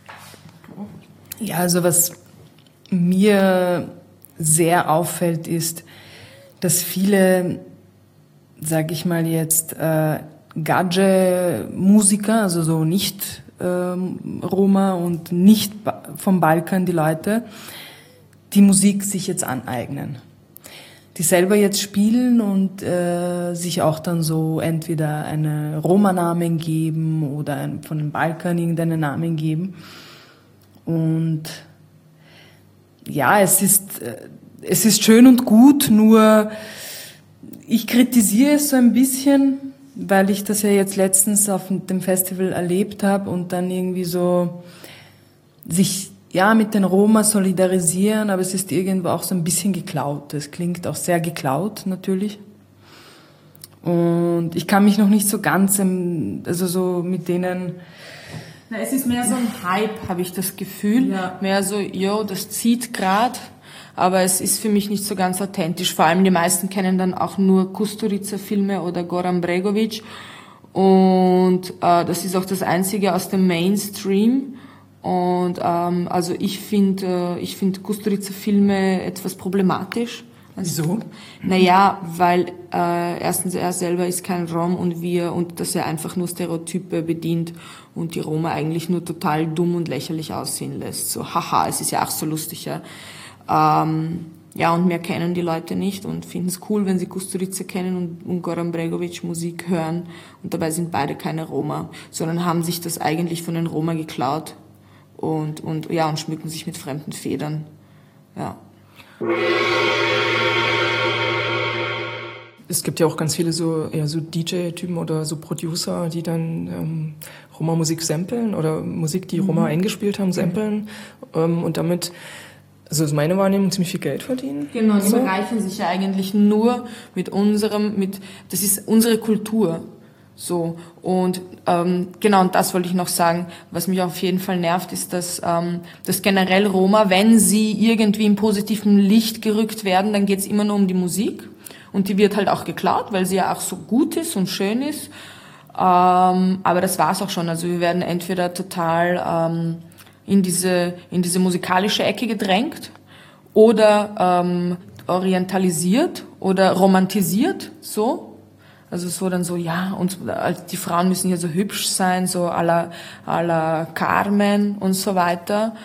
Ja, also was mir sehr auffällt, ist, dass viele, sage ich mal jetzt, äh, Gadget-Musiker, also so nicht ähm, Roma und nicht ba- vom Balkan die Leute, die Musik sich jetzt aneignen. Die selber jetzt spielen und äh, sich auch dann so entweder einen Roma-Namen geben oder ein, von dem Balkan irgendeinen Namen geben. Und ja, es ist, äh, es ist schön und gut, nur ich kritisiere es so ein bisschen, weil ich das ja jetzt letztens auf dem Festival erlebt habe und dann irgendwie so sich ja mit den Roma solidarisieren, aber es ist irgendwo auch so ein bisschen geklaut. Es klingt auch sehr geklaut natürlich. Und ich kann mich noch nicht so ganz, also so mit denen... Na, es ist mehr so ein Hype, habe ich das Gefühl. Ja. Mehr so, yo, das zieht grad. Aber es ist für mich nicht so ganz authentisch. Vor allem die meisten kennen dann auch nur Kusturica-Filme oder Goran Bregovic. Und äh, das ist auch das Einzige aus dem Mainstream. Und ähm, also ich finde, äh, ich finde Kusturica-Filme etwas problematisch. Wieso? Naja, weil äh, erstens er selber ist kein Rom und wir und dass er einfach nur Stereotype bedient und die Roma eigentlich nur total dumm und lächerlich aussehen lässt. So, haha, es ist ja auch so lustig, ja. Ähm, ja, und mehr kennen die Leute nicht und finden es cool, wenn sie Kusturica kennen und, und Goran Bregović Musik hören. Und dabei sind beide keine Roma, sondern haben sich das eigentlich von den Roma geklaut und, und, ja, und schmücken sich mit fremden Federn. Ja. Es gibt ja auch ganz viele so eher so D J-Typen oder so Producer, die dann ähm, Roma-Musik samplen oder Musik, die Roma mhm. eingespielt haben, samplen ähm, und damit, also ist meine Wahrnehmung, ziemlich viel Geld verdienen. Genau, die so. bereichern sich ja eigentlich nur mit unserem, mit das ist unsere Kultur. So, und ähm, genau, und das wollte ich noch sagen, was mich auf jeden Fall nervt, ist, dass, ähm, dass generell Roma, wenn sie irgendwie im positiven Licht gerückt werden, dann geht's immer nur um die Musik. Und die wird halt auch geklaut, weil sie ja auch so gut ist und schön ist. Ähm, aber das war's auch schon. Also wir werden entweder total ähm, in diese in diese musikalische Ecke gedrängt oder ähm, orientalisiert oder romantisiert, so. Also so dann so, ja, und die Frauen müssen ja so hübsch sein, so à la, à la Carmen und so weiter.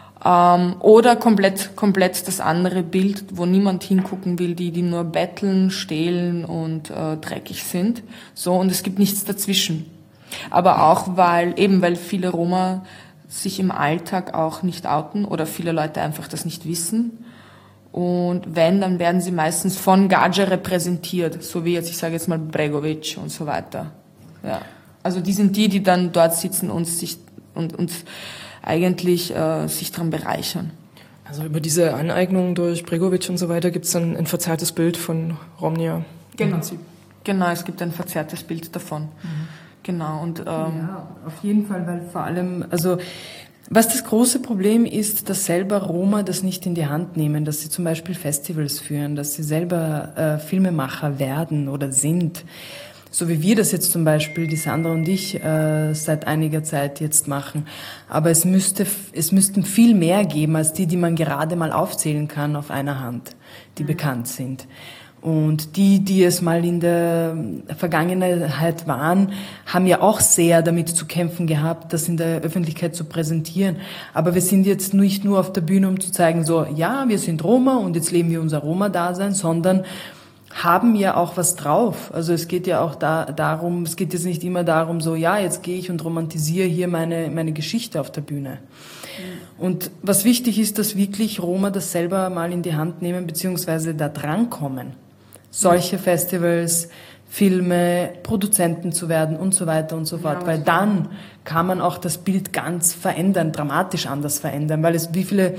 Ähm, oder komplett, komplett das andere Bild, wo niemand hingucken will, die, die nur betteln, stehlen und äh, dreckig sind. So, und es gibt nichts dazwischen. Aber auch, weil, eben, weil viele Roma sich im Alltag auch nicht outen oder viele Leute einfach das nicht wissen. Und wenn, dann werden sie meistens von Gadje repräsentiert, so wie jetzt, ich sage jetzt mal Bregović und so weiter. Ja. Also die sind die, die dann dort sitzen und sich, und, und, eigentlich äh, sich dran bereichern. Also über diese Aneignung durch Bregović und so weiter gibt es dann ein verzerrtes Bild von Romnia. Genau. Genau, es gibt ein verzerrtes Bild davon. Mhm. Genau. Und ähm, ja, auf jeden Fall, weil vor allem, also was das große Problem ist, dass selber Roma das nicht in die Hand nehmen, dass sie zum Beispiel Festivals führen, dass sie selber äh, Filmemacher werden oder sind. So wie wir das jetzt zum Beispiel, die Sandra und ich, äh, seit einiger Zeit jetzt machen. Aber es müsste, es müssten viel mehr geben, als die, die man gerade mal aufzählen kann auf einer Hand, die mhm. bekannt sind. Und die, die es mal in der Vergangenheit waren, haben ja auch sehr damit zu kämpfen gehabt, das in der Öffentlichkeit zu präsentieren. Aber wir sind jetzt nicht nur auf der Bühne, um zu zeigen, so, ja, wir sind Roma und jetzt leben wir unser Roma-Dasein, sondern haben ja auch was drauf. Also es geht ja auch da, darum, es geht jetzt nicht immer darum, so, ja, jetzt gehe ich und romantisiere hier meine, meine Geschichte auf der Bühne. Mhm. Und was wichtig ist, dass wirklich Roma das selber mal in die Hand nehmen, beziehungsweise da drankommen. Solche mhm. Festivals, Filme, Produzenten zu werden und so weiter und so fort. Ja, weil dann kann man auch das Bild ganz verändern, dramatisch anders verändern, weil es, wie viele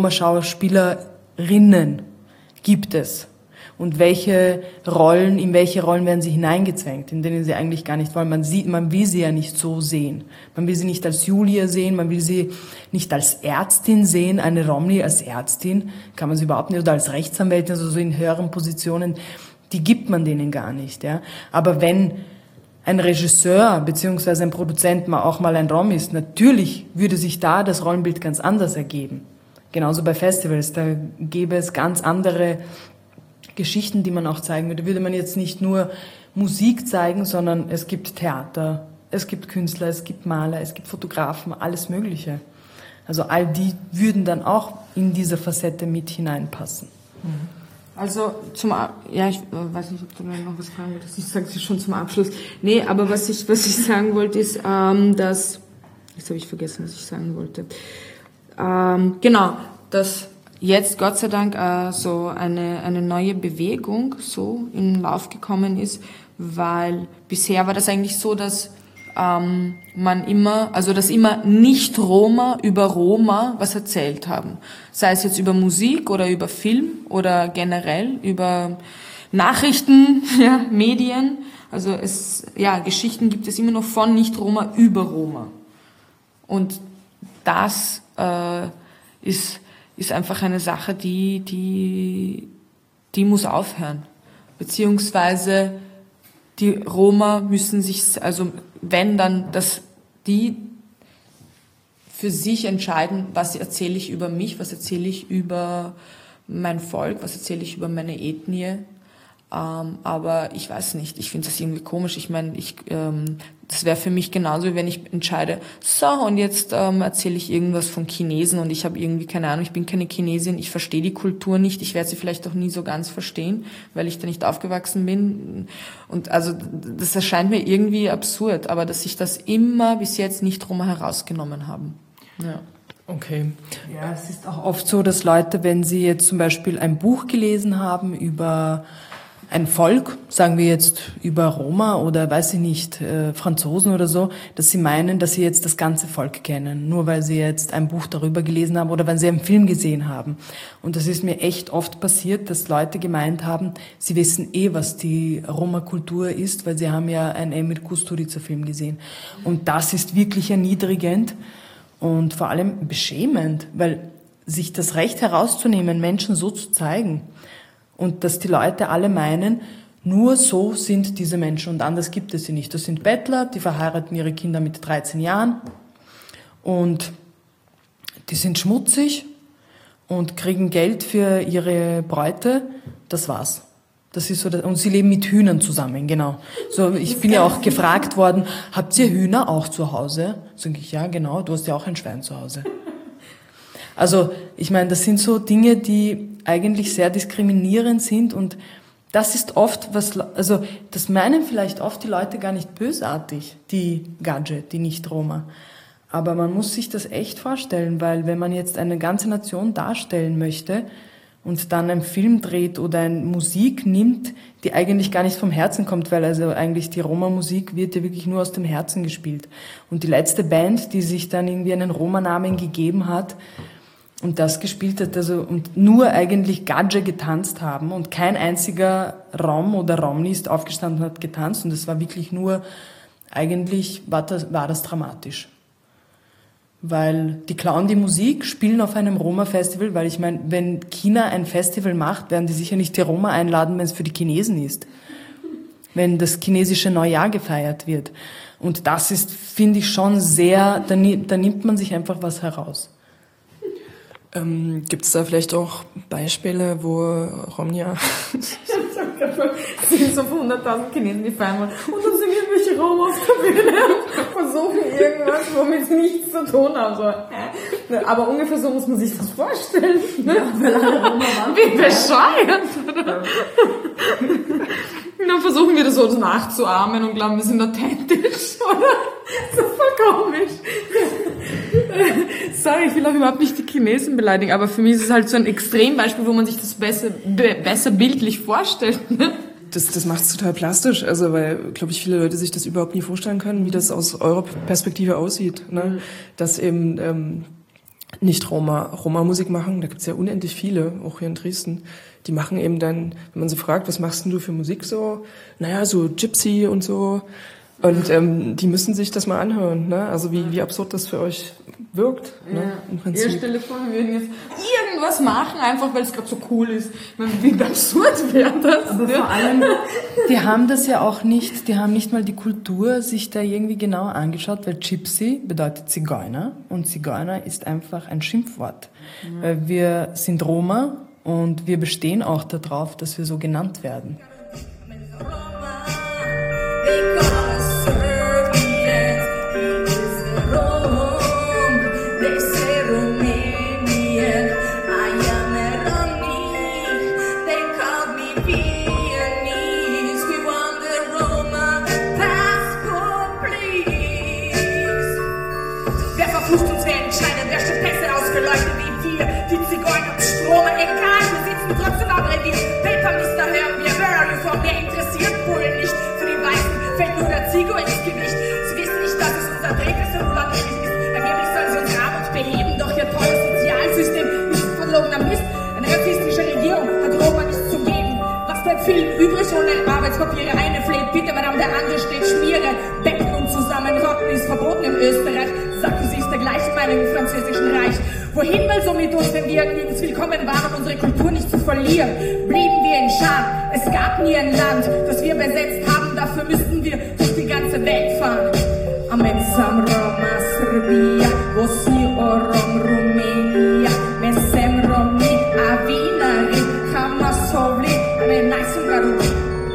Roma-Schauspielerinnen gibt es? Und welche Rollen, in welche Rollen werden sie hineingezwängt, in denen sie eigentlich gar nicht wollen. Man sieht, man will sie ja nicht so sehen. Man will sie nicht als Julia sehen, man will sie nicht als Ärztin sehen. Eine Romni als Ärztin kann man sie überhaupt nicht, oder als Rechtsanwältin, also so in höheren Positionen, die gibt man denen gar nicht, ja. Aber wenn ein Regisseur beziehungsweise ein Produzent mal auch mal ein Rom ist, natürlich würde sich da das Rollenbild ganz anders ergeben. Genauso bei Festivals, da gäbe es ganz andere Geschichten, die man auch zeigen würde. Würde man jetzt nicht nur Musik zeigen, sondern es gibt Theater, es gibt Künstler, es gibt Maler, es gibt Fotografen, alles Mögliche. Also all die würden dann auch in diese Facette mit hineinpassen. Also zum, ja, ich weiß nicht, ob du noch was fragen wolltest. Ich sage es schon zum Abschluss. Nee, aber was ich, was ich sagen wollte, ist, ähm, dass, jetzt habe ich vergessen, was ich sagen wollte. Ähm, genau, dass jetzt Gott sei Dank äh, so eine eine neue Bewegung so in den Lauf gekommen ist, weil bisher war das eigentlich so, dass ähm, man immer, also dass immer Nicht-Roma über Roma was erzählt haben. Sei es jetzt über Musik oder über Film oder generell über Nachrichten, ja, Medien. Also es, ja, Geschichten gibt es immer noch von Nicht-Roma über Roma. Und das äh, ist ist einfach eine Sache, die, die, die muss aufhören. Beziehungsweise die Roma müssen sich, also wenn dann, dass die für sich entscheiden, was erzähle ich über mich, was erzähle ich über mein Volk, was erzähle ich über meine Ethnie. Ähm, aber ich weiß nicht, ich finde das irgendwie komisch. Ich meine, ich, ähm, das wäre für mich genauso, wie wenn ich entscheide, so und jetzt ähm, erzähle ich irgendwas von Chinesen und ich habe irgendwie, keine Ahnung, ich bin keine Chinesin, ich verstehe die Kultur nicht, ich werde sie vielleicht auch nie so ganz verstehen, weil ich da nicht aufgewachsen bin. Und also das erscheint mir irgendwie absurd, aber dass sich das immer bis jetzt nicht drum herausgenommen haben. Ja. Okay. Ja, es ist auch oft so, dass Leute, wenn sie jetzt zum Beispiel ein Buch gelesen haben über ein Volk, sagen wir jetzt über Roma oder weiß ich nicht, äh, Franzosen oder so, dass sie meinen, dass sie jetzt das ganze Volk kennen, nur weil sie jetzt ein Buch darüber gelesen haben oder weil sie einen Film gesehen haben. Und das ist mir echt oft passiert, dass Leute gemeint haben, sie wissen eh, was die Roma-Kultur ist, weil sie haben ja einen Emir Kusturica-Film gesehen. Und das ist wirklich erniedrigend und vor allem beschämend, weil sich das Recht herauszunehmen, Menschen so zu zeigen, und dass die Leute alle meinen, nur so sind diese Menschen und anders gibt es sie nicht. Das sind Bettler, die verheiraten ihre Kinder mit dreizehn Jahren und die sind schmutzig und kriegen Geld für ihre Bräute. Das war's. Das ist so, und sie leben mit Hühnern zusammen, genau. So, ich bin ja auch gefragt worden, habt ihr Hühner auch zu Hause? Sag ich, ja, genau, du hast ja auch ein Schwein zu Hause. Also, ich meine, das sind so Dinge, die eigentlich sehr diskriminierend sind und das ist oft was, also, das meinen vielleicht oft die Leute gar nicht bösartig, die Gadget, die Nicht-Roma. Aber man muss sich das echt vorstellen, weil wenn man jetzt eine ganze Nation darstellen möchte und dann einen Film dreht oder eine Musik nimmt, die eigentlich gar nicht vom Herzen kommt, weil also eigentlich die Roma-Musik wird ja wirklich nur aus dem Herzen gespielt. Und die letzte Band, die sich dann irgendwie einen Roma-Namen gegeben hat, und das gespielt hat, also und nur eigentlich Gadje getanzt haben und kein einziger Rom oder Romni ist aufgestanden und hat getanzt und es war wirklich nur, eigentlich war das, war das dramatisch. Weil die klauen die Musik, spielen auf einem Roma-Festival, weil ich meine, wenn China ein Festival macht, werden die sicher nicht die Roma einladen, wenn es für die Chinesen ist. Wenn das chinesische Neujahr gefeiert wird. Und das ist, finde ich, schon sehr, da, da nimmt man sich einfach was heraus. Ähm, gibt es da vielleicht auch Beispiele, wo Romnia... Es sind so hunderttausend Chinesen, die feiern wollen. Und dann sind irgendwelche Roma auf der Bühne und versuchen irgendwas, womit sie nichts zu tun haben. So, äh. Aber ungefähr so muss man sich das vorstellen. Ne? Ja, weil alle Roma waren. Wie bescheuert. Ja. Und dann versuchen wir das so nachzuahmen und glauben, wir sind authentisch, oder? So voll komisch. Sorry, ich will auch überhaupt nicht die Chinesen beleidigen, aber für mich ist es halt so ein Extrembeispiel, wo man sich das besser, be- besser bildlich vorstellt. Ne? Das, das macht es total plastisch, also weil, glaube ich, viele Leute sich das überhaupt nie vorstellen können, wie das aus eurer Perspektive aussieht. Ne? Mhm. Dass eben ähm, nicht Roma, Roma-Musik machen, da gibt's ja unendlich viele, auch hier in Dresden. Die machen eben dann, wenn man sie fragt, was machst denn du für Musik so? Naja, so Gypsy und so. Und ähm, die müssen sich das mal anhören, ne? Also wie, wie absurd das für euch wirkt. Ne? Ja. Im Prinzip. Ihr stelle vor, wir würden jetzt irgendwas machen, einfach weil es gerade so cool ist. Wie absurd wäre das? Aber vor allem, die haben das ja auch nicht, die haben nicht mal die Kultur sich da irgendwie genau angeschaut, weil Gypsy bedeutet Zigeuner und Zigeuner ist einfach ein Schimpfwort. Ja. Weil wir sind Roma und wir bestehen auch darauf, dass wir so genannt werden. Übrig ohne Arbeitspapiere, eine fleht, bitte, Madame, der andere steht, schmiere, Becken und zusammenrotten ist verboten in Österreich. Sagt, du siehst der gleichen Meinung im französischen Reich. Wohin will so mit uns, wenn wir nirgends willkommen waren, unsere Kultur nicht zu verlieren? Blieben wir in Scham, es gab nie ein Land, das wir besetzt haben, dafür müssten wir durch die ganze Welt fahren. Amensam Roma, Serbia, Vosi Orom, Rumänia, Mesem Romi, Avinari, Hamasovli, Amenaisum Garudi.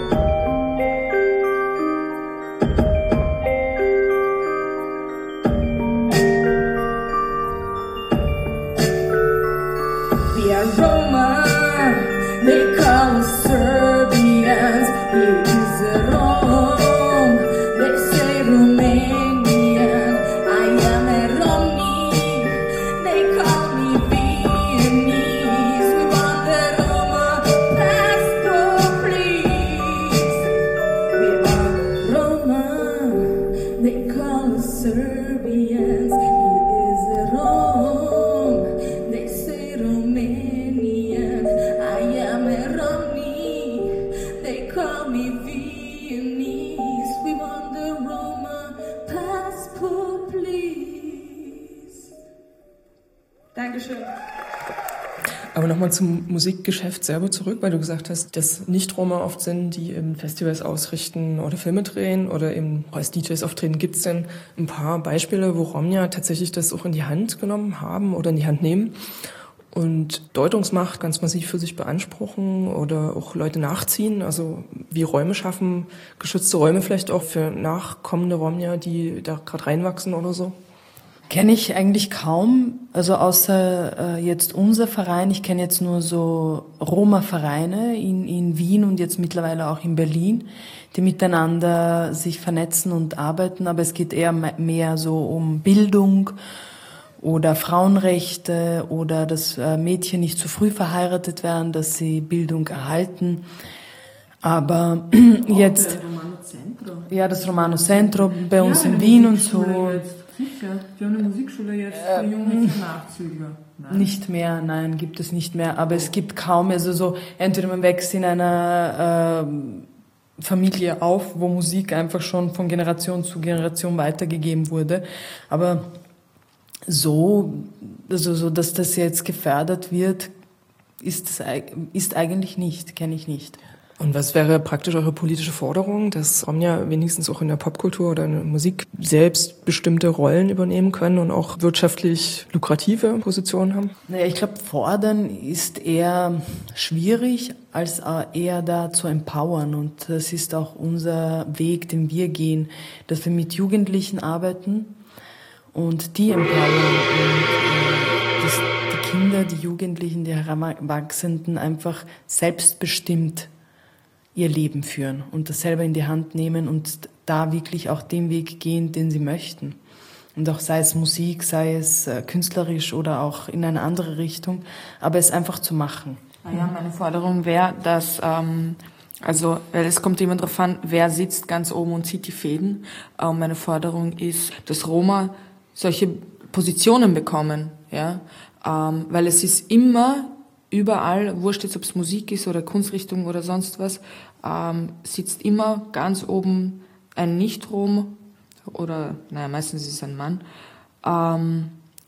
We are Roma, they call us Serbians, it is wrong, they say Romanian, I am a Romney, they call me Viennese, we want the Roma passport, please. We are Roma, they call us Serbians, it is wrong, they say Romanian, I am a Romney, they call me Viennese, we want the Roma passport, please. Dankeschön. Aber nochmal zum Musikgeschäft selber zurück, weil du gesagt hast, dass Nicht-Roma oft sind, die eben Festivals ausrichten oder Filme drehen oder eben als D Js auftreten. Gibt es denn ein paar Beispiele, wo Romnia tatsächlich das auch in die Hand genommen haben oder in die Hand nehmen und Deutungsmacht ganz massiv für sich beanspruchen oder auch Leute nachziehen, also wie Räume schaffen, geschützte Räume vielleicht auch für nachkommende Romnia, die da gerade reinwachsen oder so? Kenne ich eigentlich kaum, also außer äh, jetzt unser Verein. Ich kenne jetzt nur so Roma-Vereine in, in Wien und jetzt mittlerweile auch in Berlin, die miteinander sich vernetzen und arbeiten, aber es geht eher mehr so um Bildung oder Frauenrechte oder dass äh, Mädchen nicht zu früh verheiratet werden, dass sie Bildung erhalten. Aber jetzt... Ja, das Romano Centro bei uns ja, in Wien und so. Sicher, die haben eine Musikschule jetzt für junge Nachzügler. Nein. Nicht mehr, nein, gibt es nicht mehr. Aber es gibt kaum, also so, entweder man wächst in einer äh, Familie auf, wo Musik einfach schon von Generation zu Generation weitergegeben wurde. Aber so, also so, dass das jetzt gefördert wird, ist, das, ist eigentlich nicht, kenne ich nicht. Und was wäre praktisch eure politische Forderung, dass Romnia wenigstens auch in der Popkultur oder in der Musik selbst bestimmte Rollen übernehmen können und auch wirtschaftlich lukrative Positionen haben? Naja, ich glaube, fordern ist eher schwierig, als eher da zu empowern. Und das ist auch unser Weg, den wir gehen, dass wir mit Jugendlichen arbeiten und die empowern und äh, dass die Kinder, die Jugendlichen, die Heranwachsenden einfach selbstbestimmt ihr Leben führen und das selber in die Hand nehmen und da wirklich auch den Weg gehen, den sie möchten. Und auch sei es Musik, sei es äh, künstlerisch oder auch in eine andere Richtung, aber es einfach zu machen. Ah ja, meine Forderung wäre, dass, ähm, also, weil es kommt immer darauf an, wer sitzt ganz oben und zieht die Fäden. Ähm, meine Forderung ist, dass Roma solche Positionen bekommen, ja, ähm, weil es ist immer überall, wurscht jetzt, ob es Musik ist oder Kunstrichtung oder sonst was, ähm, sitzt immer ganz oben ein Nicht-Rom oder, naja, meistens ist es ein Mann, ähm,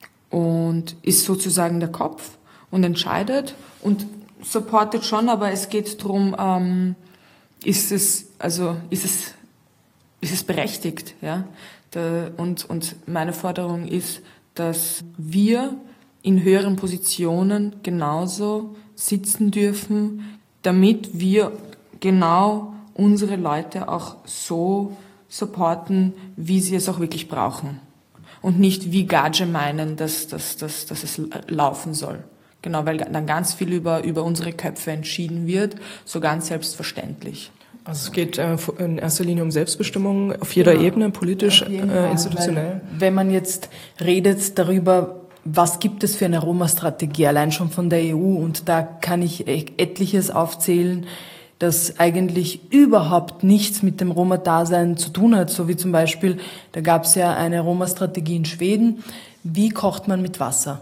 und ist sozusagen der Kopf und entscheidet und supportet schon, aber es geht darum, ähm, ist es, also, ist es, ist es berechtigt, ja? Da, und, und meine Forderung ist, dass wir in höheren Positionen genauso sitzen dürfen, damit wir genau unsere Leute auch so supporten, wie sie es auch wirklich brauchen. Und nicht wie Gage meinen, dass, dass, dass, dass es laufen soll. Genau, weil dann ganz viel über, über unsere Köpfe entschieden wird, so ganz selbstverständlich. Also es geht äh, in erster Linie um Selbstbestimmung auf jeder ja. Ebene, politisch, äh, institutionell. Weil, wenn man jetzt redet darüber, was gibt es für eine Roma-Strategie, allein schon von der E U, und da kann ich etliches aufzählen, das eigentlich überhaupt nichts mit dem Roma-Dasein zu tun hat, so wie zum Beispiel, da gab es ja eine Roma-Strategie in Schweden, wie kocht man mit Wasser?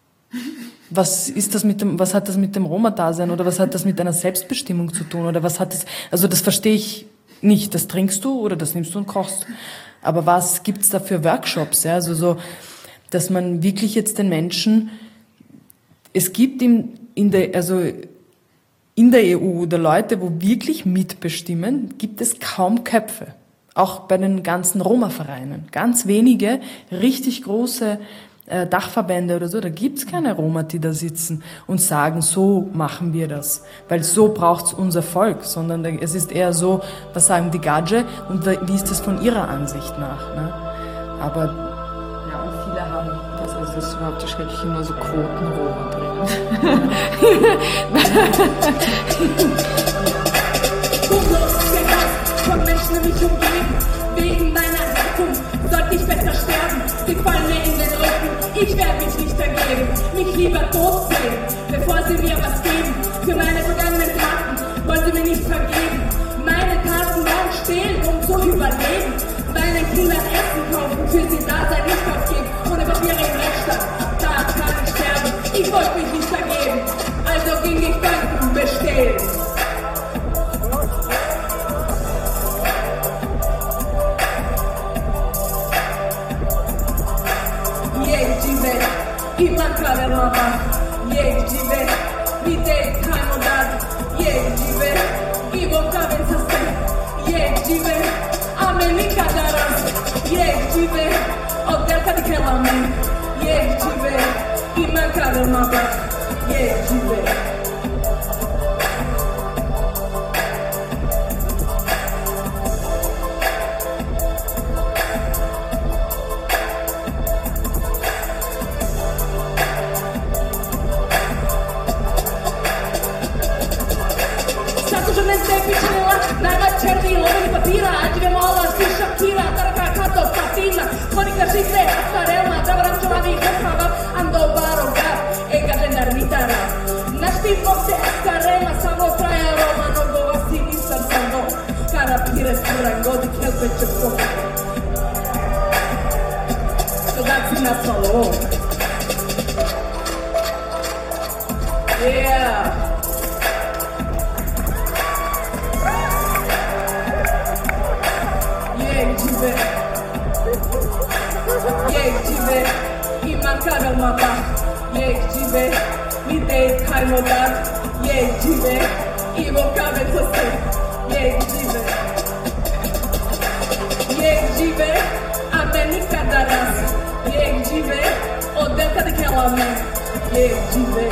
Was ist das mit dem, was hat das mit dem Roma-Dasein oder was hat das mit einer Selbstbestimmung zu tun oder was hat das, also das verstehe ich nicht, das trinkst du oder das nimmst du und kochst, aber was gibt's da für Workshops, ja, also so, dass man wirklich jetzt den Menschen, es gibt in, in der, also in der E U oder Leute, wo wirklich mitbestimmen, gibt es kaum Köpfe. Auch bei den ganzen Roma-Vereinen. Ganz wenige, richtig große äh, Dachverbände oder so, da gibt's keine Roma, die da sitzen und sagen, so machen wir das. Weil so braucht's unser Volk, sondern es ist eher so, was sagen die Gadje und wie ist das von ihrer Ansicht nach. Ne? Aber ja, und viele haben das, also das ist überhaupt das Schreckliche, nur so Quoten-Roma bringen. Von Menschen mich umgeben, wegen meiner Herkunft sollte ich besser sterben. Sie fallen mir in den Rücken, ich werde mich nicht ergeben, mich lieber tot sehen, bevor sie mir was geben. Für meine vergangenen Taten wollen sie mir nicht vergeben. Meine Taten waren stehlen, um zu überleben. Meinen Kindern Essen kaufen, für sie da sein, nicht aufgeben. Ohne Papiere im Rechtsstaat, da kann ich sterben. Ich wollte mich nicht vergeben, also ging ich Banken bestehlen. I mancare roba, jek žive, videj kajmo dat, jek žive, I vokavenca se, jek žive, a me nikada raz, jek žive, od delka di krelame, jek žive, I mancare roba, jek žive. Černi loveni papira, Adžive Mola, Šakira, Tarka, Kato, Patina, Monika Žikre, Astarelma, Zabram Čovavi, Hrhava, Ando Baroga, Ega Žendarmitara. Naš pivok se Astarelma, samo traja Roma, Nogova si nisam samo, Kara pire sturan, godi kelpe čepo. Sodaci na solo. Yeah. Jek žive, I mancare mapa, jek žive, videj kajmo dat, jek žive, I vokavenca se, jek žive. Jek žive, a me nikada raz, jek žive, od delka di kelame, jek žive.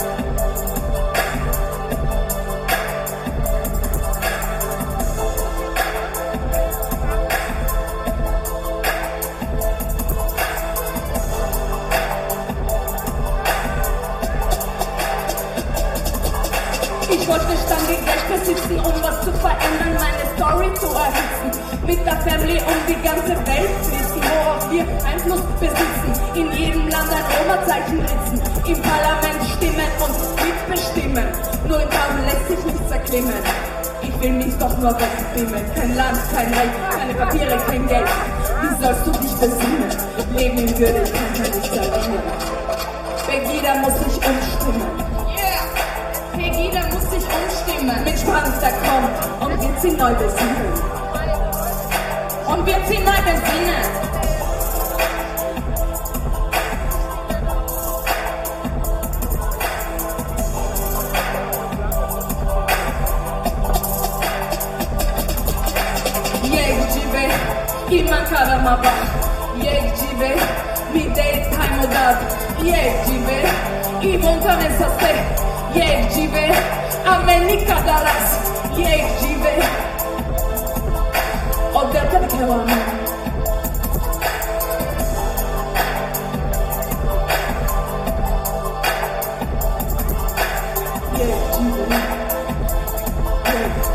Ich wollte ständig Geld besitzen, um was zu verändern, meine Story zu erhitzen. Mit der Family um die ganze Welt wissen, worauf wir Einfluss besitzen. In jedem Land ein Roma-Zeichen ritzen, im Parlament stimmen und mitbestimmen. Nur im Traum lässt sich nichts erklimmen. Ich will mich doch nur wegbimmen. Kein Land, kein Recht, keine Papiere, kein Geld. Wie sollst du dich besinnen? Leben in Würde, ich kann kein Licht erinnern. Pegida muss sich umstimmen. Pegida muss sich umstimmen, mit Spannung der kommt und wird sie neu besinnen. Und wird sie neu besinnen. Jek žive, I mancare mapa, jek žive, videj kajmo dat, jek žive, I vokavenca se, jek žive, a me nikada raz, jek žive, od delka di kelame. Jek žive, jek žive.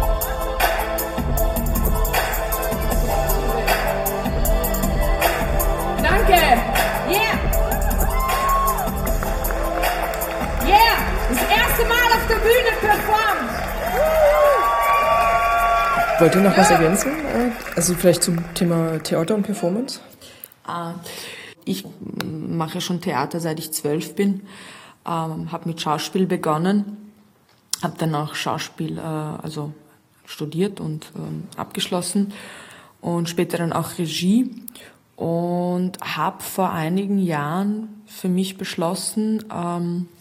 Danke! Yeah! Yeah! Das erste Mal auf der Bühne performt! Wollt ihr noch was ergänzen? Also vielleicht zum Thema Theater und Performance? Ich mache schon Theater, seit ich zwölf bin. Ähm, habe mit Schauspiel begonnen, habe dann auch Schauspiel äh, also studiert und ähm, abgeschlossen und später dann auch Regie und habe vor einigen Jahren für mich beschlossen, ähm,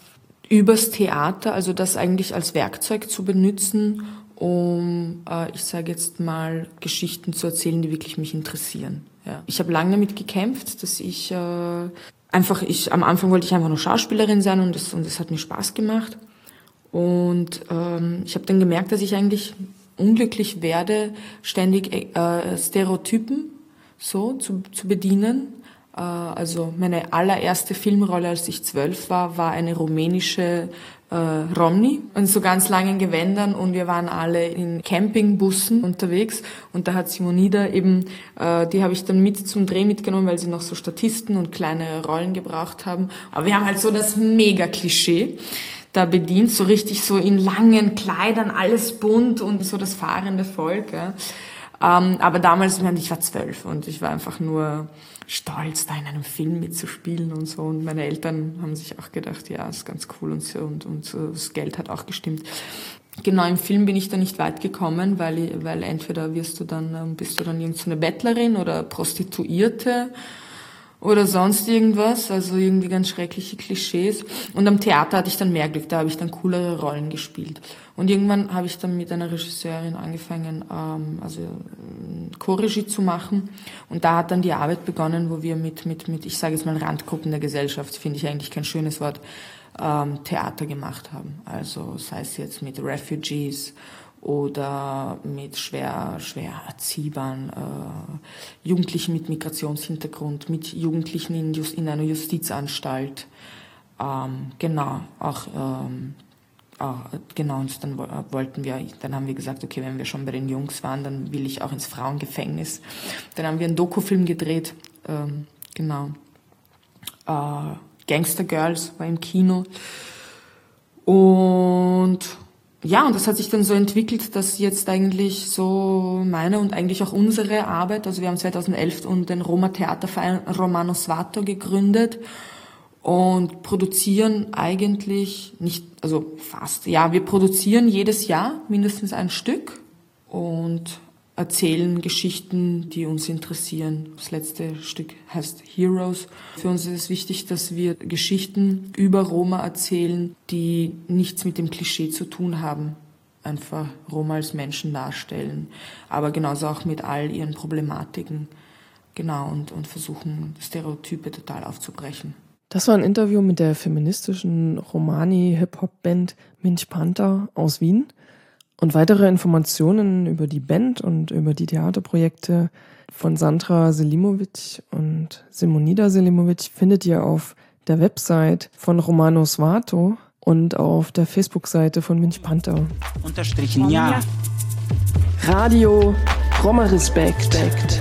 übers Theater, also das eigentlich als Werkzeug zu benutzen, um, äh, ich sage jetzt mal, Geschichten zu erzählen, die wirklich mich interessieren. Ja. Ich habe lange damit gekämpft, dass ich äh, einfach, ich am Anfang wollte ich einfach nur Schauspielerin sein und das, und das hat mir Spaß gemacht. Und ähm, ich habe dann gemerkt, dass ich eigentlich unglücklich werde, ständig äh, Stereotypen so zu, zu bedienen. Äh, also meine allererste Filmrolle, als ich zwölf war, war eine rumänische äh, Romni in so ganz langen Gewändern und wir waren alle in Campingbussen unterwegs und da hat Simonida eben, äh, die habe ich dann mit zum Dreh mitgenommen, weil sie noch so Statisten und kleine Rollen gebraucht haben. Aber wir haben halt so das Mega-Klischee da bedient, so richtig so in langen Kleidern, alles bunt und so das fahrende Volk. Ja. Ähm, aber damals, ich war zwölf und ich war einfach nur stolz, da in einem Film mitzuspielen und so. Und meine Eltern haben sich auch gedacht, ja, ist ganz cool und so. Und, und so, das Geld hat auch gestimmt. Genau, im Film bin ich da nicht weit gekommen, weil, weil entweder wirst du dann, bist du dann irgendeine Bettlerin oder Prostituierte oder sonst irgendwas, also irgendwie ganz schreckliche Klischees. Und am Theater hatte ich dann mehr Glück, da habe ich dann coolere Rollen gespielt. Und irgendwann habe ich dann mit einer Regisseurin angefangen, ähm, also Co-Regie zu machen. Und da hat dann die Arbeit begonnen, wo wir mit, mit, mit, ich sage jetzt mal Randgruppen der Gesellschaft, finde ich eigentlich kein schönes Wort, ähm, Theater gemacht haben. Also sei es jetzt mit Refugees oder mit schwer, schwer erziehbaren äh, Jugendlichen mit Migrationshintergrund, mit Jugendlichen in, Just, in einer Justizanstalt. Ähm, genau, auch, ähm, auch genau, und dann wollten wir, dann haben wir gesagt, okay, wenn wir schon bei den Jungs waren, dann will ich auch ins Frauengefängnis. Dann haben wir einen Dokufilm gedreht, ähm, genau, äh, Gangster Girls war im Kino und ja, und das hat sich dann so entwickelt, dass jetzt eigentlich so meine und eigentlich auch unsere Arbeit, also wir haben zweitausendelf den Roma-Theaterverein Romano Svato gegründet und produzieren eigentlich nicht, also fast, ja, wir produzieren jedes Jahr mindestens ein Stück und erzählen Geschichten, die uns interessieren. Das letzte Stück heißt Heroes. Für uns ist es wichtig, dass wir Geschichten über Roma erzählen, die nichts mit dem Klischee zu tun haben. Einfach Roma als Menschen darstellen, aber genauso auch mit all ihren Problematiken. Genau, und, und versuchen, Stereotype total aufzubrechen. Das war ein Interview mit der feministischen Romani-Hip-Hop-Band Minch Panther aus Wien. Und weitere Informationen über die Band und über die Theaterprojekte von Sandra Selimovic und Simonida Selimovic findet ihr auf der Website von Romano Svato und auf der Facebook-Seite von Minch Panther. Unterstrichen ja. Radio Roma Respekt.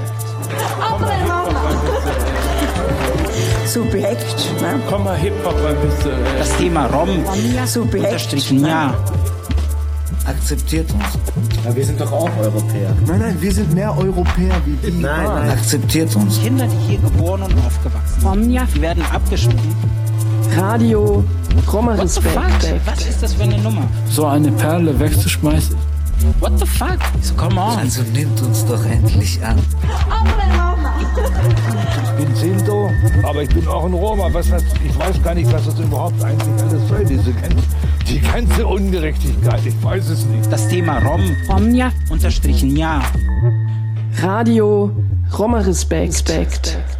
Subjekt, ne? Komm mal Hip-Hop ein bisschen. Das Thema Rom. Subjekt. Unterstrichen ja. Akzeptiert uns. Ja, wir sind doch auch Europäer. Nein, nein, wir sind mehr Europäer wie die. Nein, nein. Akzeptiert uns. Kinder, die hier geboren und aufgewachsen sind, die werden abgeschoben. Radio Roma Respekt. Was ist das für eine Nummer? So eine Perle wegzuschmeißen. What the fuck? So, come on. Also nimmt uns doch endlich an. Ich bin Sinto, aber ich bin auch ein Roma. Was, was, ich weiß gar nicht, was das überhaupt eigentlich alles soll, diese ganze, die ganze Ungerechtigkeit. Ich weiß es nicht. Das Thema Rom. Romja. Unterstrichen ja. Radio Roma Respekt.